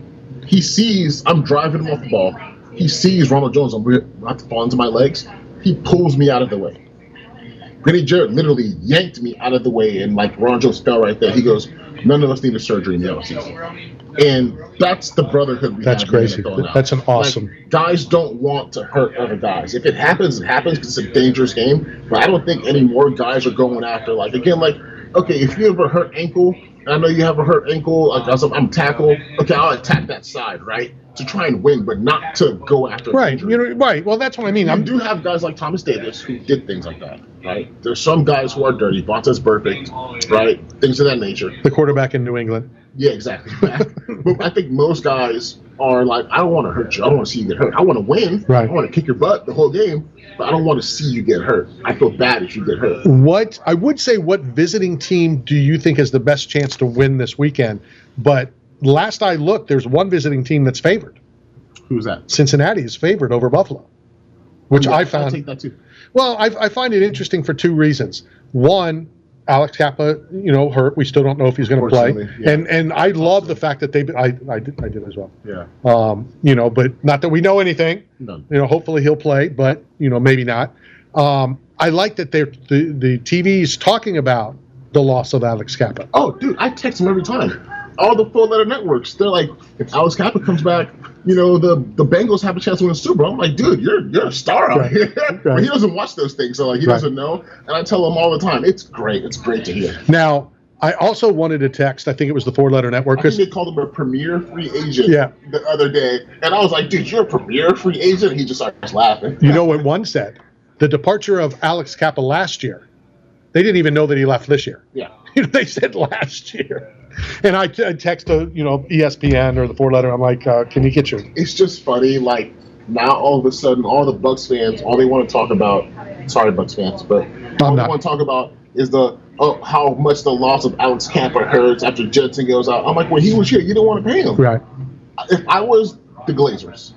He sees I'm driving him off the ball. He sees Ronald Jones. I'm about to fall into my legs. He pulls me out of the way. Grady Jarrett literally yanked me out of the way, and like Ron Jones fell right there. He goes, none of us need a surgery in the offseason. And that's the brotherhood we That's have. crazy. Now. That's an awesome. Like, guys don't want to hurt other guys. If it happens, it happens because it's a dangerous game. But I don't think any more guys are going after, like, again, like, okay, if you have a hurt ankle, and I know you have a hurt ankle, like I'm, I'm tackle, okay, I'll attack that side, right? To try and win, but not to go after. Right. You know, right. Well, that's what I mean. You I'm do have guys like Thomas Davis who did things like that, right? There's some guys who are dirty. Vontaze Burfict, right? Things of that nature. the quarterback in New England. Yeah, exactly. But I think most guys are like, I don't want to hurt you. I don't want to see you get hurt. I want to win. Right. I want to kick your butt the whole game, but I don't want to see you get hurt. I feel bad if you get hurt. What I would say, what visiting team do you think has the best chance to win this weekend? But last I looked, there's one visiting team that's favored. Who's that? Cincinnati is favored over Buffalo, which Yeah, I I'll found. take that too. Well, I, I find it interesting for two reasons. One, Alex Kappa, you know, hurt. We still don't know if he's going to play. Unfortunately, yeah. And and I love the fact that they. I I did I did as well. Yeah. Um, you know, but not that we know anything. None. You know, hopefully he'll play, but you know, maybe not. Um, I like that they're the the T V's talking about the loss of Alex Kappa. Oh, dude, I text him every time. All the four-letter networks, they're like, if Alex Kappa comes back, you know, the, the Bengals have a chance to win the Super Bowl. I'm like, dude, you're you're a star out Right. here. Right. But he doesn't watch those things, so like he Right. doesn't know. And I tell him all the time, it's great. It's great to hear. Now, I also wanted to text. I think it was the four-letter network. I think 'cause- they called him a premier free agent Yeah. the other day. And I was like, dude, you're a premier free agent? And he just starts laughing. You know what one said? The departure of Alex Kappa last year. They didn't even know that he left this year. Yeah. You know, they said last year. And I, I text a, you know, E S P N or the four letter. I'm like, uh, can you get your? It's just funny. Like, now all of a sudden, all the Bucs fans, all they want to talk about, sorry, Bucs fans, but all they not. want to talk about is the, oh, how much the loss of Alex Kappa hurts after Jensen goes out. I'm like, when he was here, you didn't want to pay him. Right. If I was the Glazers,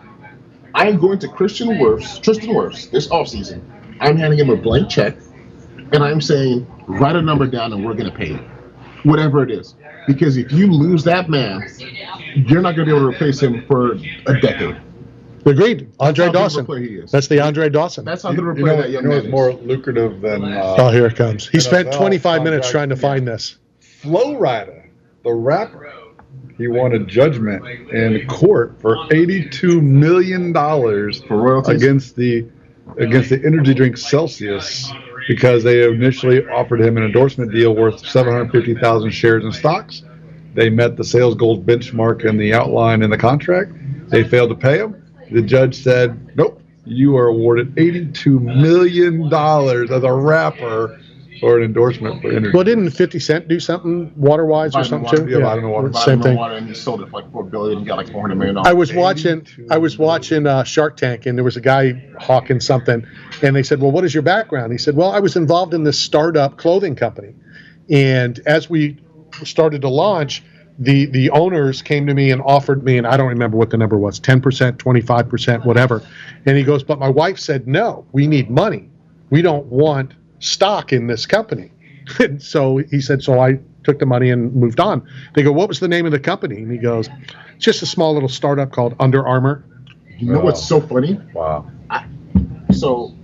I am going to Christian Wirfs, Tristan Wirfs this offseason. I'm handing him a blank check, and I'm saying, write a number down and we're going to pay him. whatever it is. Because if you lose that man, you're not going to be able to replace him for a decade. Agreed. Andre That's how Dawson. good of a player he is. That's the Andre Dawson. That's how good of a You player know, that you young know man what's is. more lucrative than uh, Oh, here it comes. He spent N F L twenty-five minutes contract, trying to find yeah. this. Flo Rida, the rapper. He won a judgment in court for eighty-two million dollars For royalties? against the against the energy drink Celsius because they initially offered him an endorsement deal worth seven hundred fifty thousand shares in stocks. They met the sales goal benchmark in the outline in the contract. They failed to pay him. The judge said, nope, you are awarded eighty-two million dollars as a rapper for an endorsement for energy. Well, didn't fifty Cent do something water-wise or Vitamin something too? water, yeah, vitamin water. Same Vitamin thing. Water, and he sold it for like four billion and got like four hundred million dollars. I was watching. I was watching uh, Shark Tank, and there was a guy hawking something, and they said, "Well, what is your background?" He said, "Well, I was involved in this startup clothing company, and as we started to launch, the the owners came to me and offered me, and I don't remember what the number was, ten percent, twenty-five percent, whatever." And he goes, "But my wife said no. We need money. We don't want stock in this company." And so he said, so I took the money and moved on. They go, "What was the name of the company?" And he goes, "It's just a small little startup called Under Armour." You know what's so funny? Wow. I, so,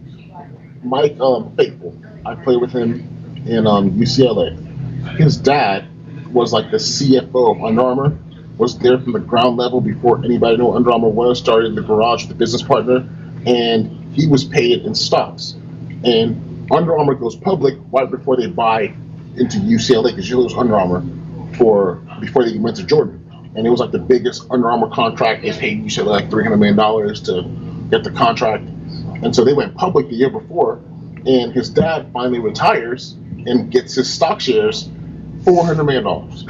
Mike um, Faithful, I played with him in um, U C L A. His dad was like the C F O of Under Armour, was there from the ground level before anybody knew what Under Armour was, started in the garage with a business partner, and he was paid in stocks. And Under Armour goes public right before they buy into U C L A, because usually it was Under Armour for, before they went to Jordan. And it was like the biggest Under Armour contract. They paid U C L A like three hundred million dollars to get the contract. And so they went public the year before, and his dad finally retires and gets his stock shares, four hundred million dollars.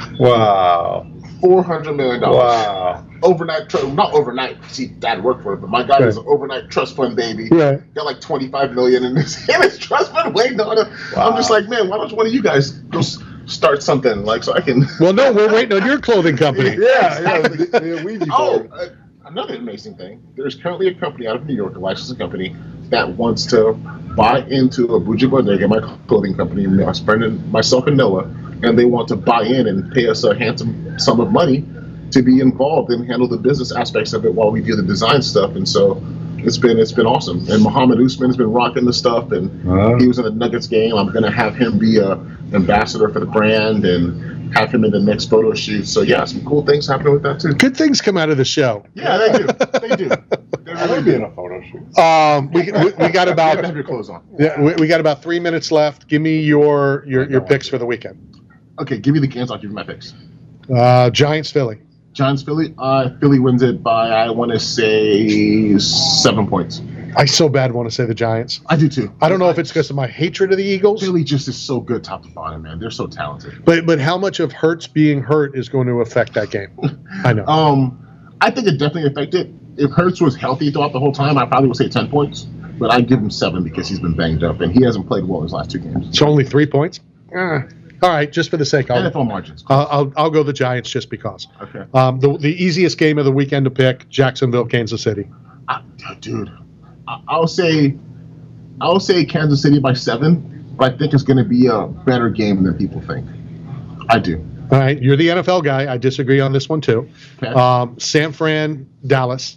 Wow. four hundred million dollars. Wow. Overnight, tr- not overnight, see, dad worked for it, but my guy Right. is an overnight trust fund baby. Right. Got like twenty-five million in his, in his trust fund waiting on him. I'm just like, man, why don't one of you guys go s- start something, like, so I can. Well, no, we're waiting on your clothing company. Yeah, yeah. The, the Ouija Oh, board. uh, another amazing thing. There's currently a company out of New York, a licensing company, that wants to buy into Abuja Bodega, my clothing company, my friend and myself and Noah, and they want to buy in and pay us a handsome sum of money to be involved and handle the business aspects of it while we do the design stuff. And so it's been it's been awesome. And Muhammad Usman has been rocking the stuff, and Uh-huh. he was in the Nuggets game. I'm going to have him be a ambassador for the brand and have him in the next photo shoot. So yeah, some cool things happening with that too. Good things come out of the show. Yeah, they do. They do. They I really would be in do. a photo shoot. Um, we, we, we got You about have to have your clothes on. yeah, we, we got about three minutes left. Give me your your, your picks for the weekend. Okay, give me the games. I'll give you my picks. Uh, Giants, Philly. Giants, Philly. Uh, Philly wins it by, I want to say, seven points. I so bad want to say the Giants. I do too. I don't know if it's because of my hatred of the Eagles, Philly just is so good top to bottom, man. They're so talented. but but how much of Hurts being hurt is going to affect that game? I know. Um, I think it definitely affected. If Hurts was healthy throughout the whole time, I probably would say ten points. But I give him seven because he's been banged up and he hasn't played well his last two games. It's only three points. Eh. All right, just for the sake, I'll, N F L margins. I'll, I'll I'll go the Giants just because. Okay. Um, the the easiest game of the weekend to pick: Jacksonville, Kansas City. I, dude, I, I'll say, I'll say Kansas City by seven, but I think it's going to be a better game than people think. I do. All right, you're the N F L guy. I disagree on this one too. Okay. Um, San Fran, Dallas.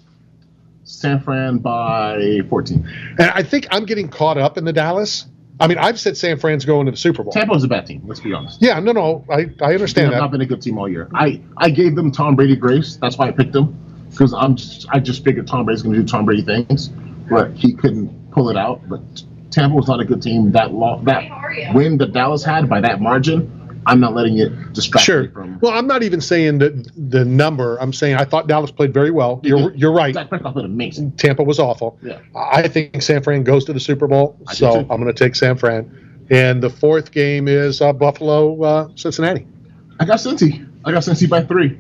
San Fran by fourteen. And I think I'm getting caught up in the Dallas. I mean, I've said San Fran's going to the Super Bowl. Tampa's a bad team. Let's be honest. Yeah, no, no, I, I They understand have that. not been a good team all year. I, I gave them Tom Brady grace. That's why I picked them, because I'm just, I just figured Tom Brady's going to do Tom Brady things, but he couldn't pull it out. But Tampa was not a good team. That lo- that win that Dallas had by that margin, I'm not letting it distract Sure. me from. Well, I'm not even saying the the number. I'm saying I thought Dallas played very well. You're you're right. Dak Prescott played amazing. Tampa was awful. Yeah. I think San Fran goes to the Super Bowl, I do so too. I'm going to take San Fran. And the fourth game is uh, Buffalo, uh, Cincinnati. I got Cincy. I got Cincy by three.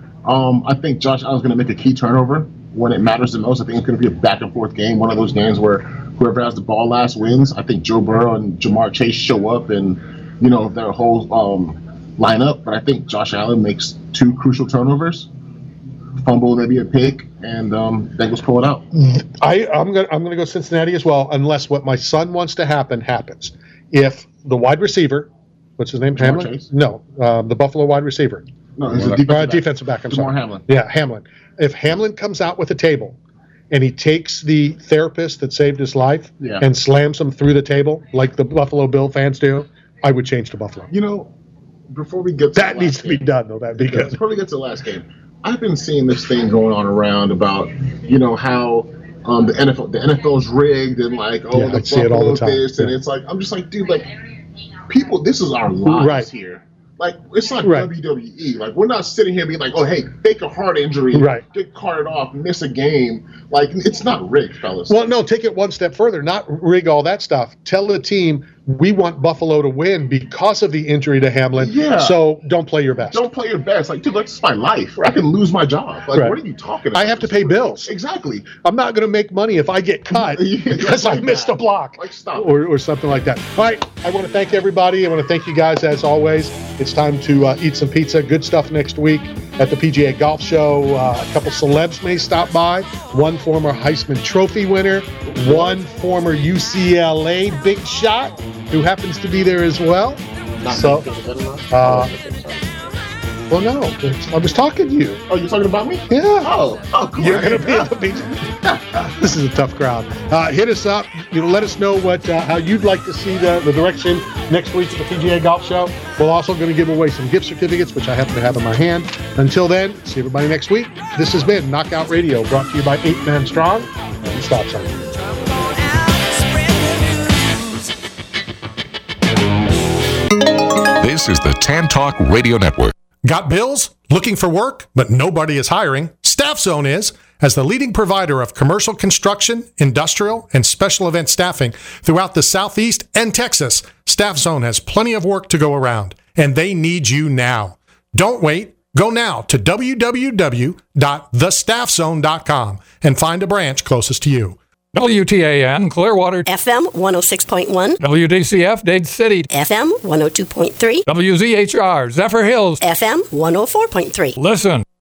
Um, I think Josh Allen's going to make a key turnover when it matters the most. I think it's going to be a back and forth game, one of those games where whoever has the ball last wins. I think Joe Burrow and Jamar Chase show up and, you know, their whole um, lineup. But I think Josh Allen makes two crucial turnovers, fumble, maybe a pick, and um, Bengals pull it out. I, I'm going I'm going to go Cincinnati as well, unless what my son wants to happen happens. If the wide receiver, What's his name? Jamar Hamlin? Chase? No, uh, the Buffalo wide receiver. No, it's a Uh, defensive back. defensive back. I'm Damar sorry. Hamlin. Yeah, Hamlin. If Hamlin comes out with a table and he takes the therapist that saved his life Yeah. and slams him through the table like the Buffalo Bill fans do, I would change to Buffalo. You know, before we get to That the needs last to be game, done, though. That'd be Yeah, good. before we get to the last game, I've been seeing this thing going on around about, you know, how um, the N F L the N F L's rigged and like, oh, Yeah, the I see it all the Buffalo's time. this, and Yeah. it's like, I'm just like, dude, like, people, this is our lives Right. here. Like, it's not Right. W W E. Like, we're not sitting here being like, oh, hey, fake a heart injury, Right. get carted off, miss a game. Like, it's not rigged, fellas. Well, no, take it one step further. Not rig all that stuff. Tell the team we want Buffalo to win because of the injury to Hamlin. Yeah. So don't play your best. Don't play your best. Like, dude, that's my life. I can lose my job. Like, Right. what are you talking about? I have to pay bills. Exactly. I'm not going to make money if I get cut because I like missed that. a block Like, stop. or, or something like that. All right. I want to thank everybody. I want to thank you guys as always. It's time to uh, eat some pizza. Good stuff next week at the P G A Golf Show. Uh, a couple celebs may stop by. One former Heisman Trophy winner. One former U C L A big shot who happens to be there as well. Not So, uh, well, no, I was talking to you. Oh, you're talking about me? Yeah. Oh, oh, cool. You're going to be at the beach. This is a tough crowd. Uh, hit us up. You know, let us know what uh, how you'd like to see the, the direction next week at the P G A Golf Show. We're also going to give away some gift certificates, which I happen to have in my hand. Until then, see everybody next week. This has been Knockout Radio, brought to you by Eight Man Strong and Stop Sign. This is the Tan Talk Radio Network. Got bills? Looking for work, but nobody is hiring? Staff Zone is. As the leading provider of commercial construction, industrial, and special event staffing throughout the Southeast and Texas, Staff Zone has plenty of work to go around, and they need you now. Don't wait. Go now to w w w dot the staff zone dot com and find a branch closest to you. W T A N Clearwater, F M one oh six point one, W D C F Dade City, F M one oh two point three, W Z H R Zephyr Hills, F M one oh four point three. Listen.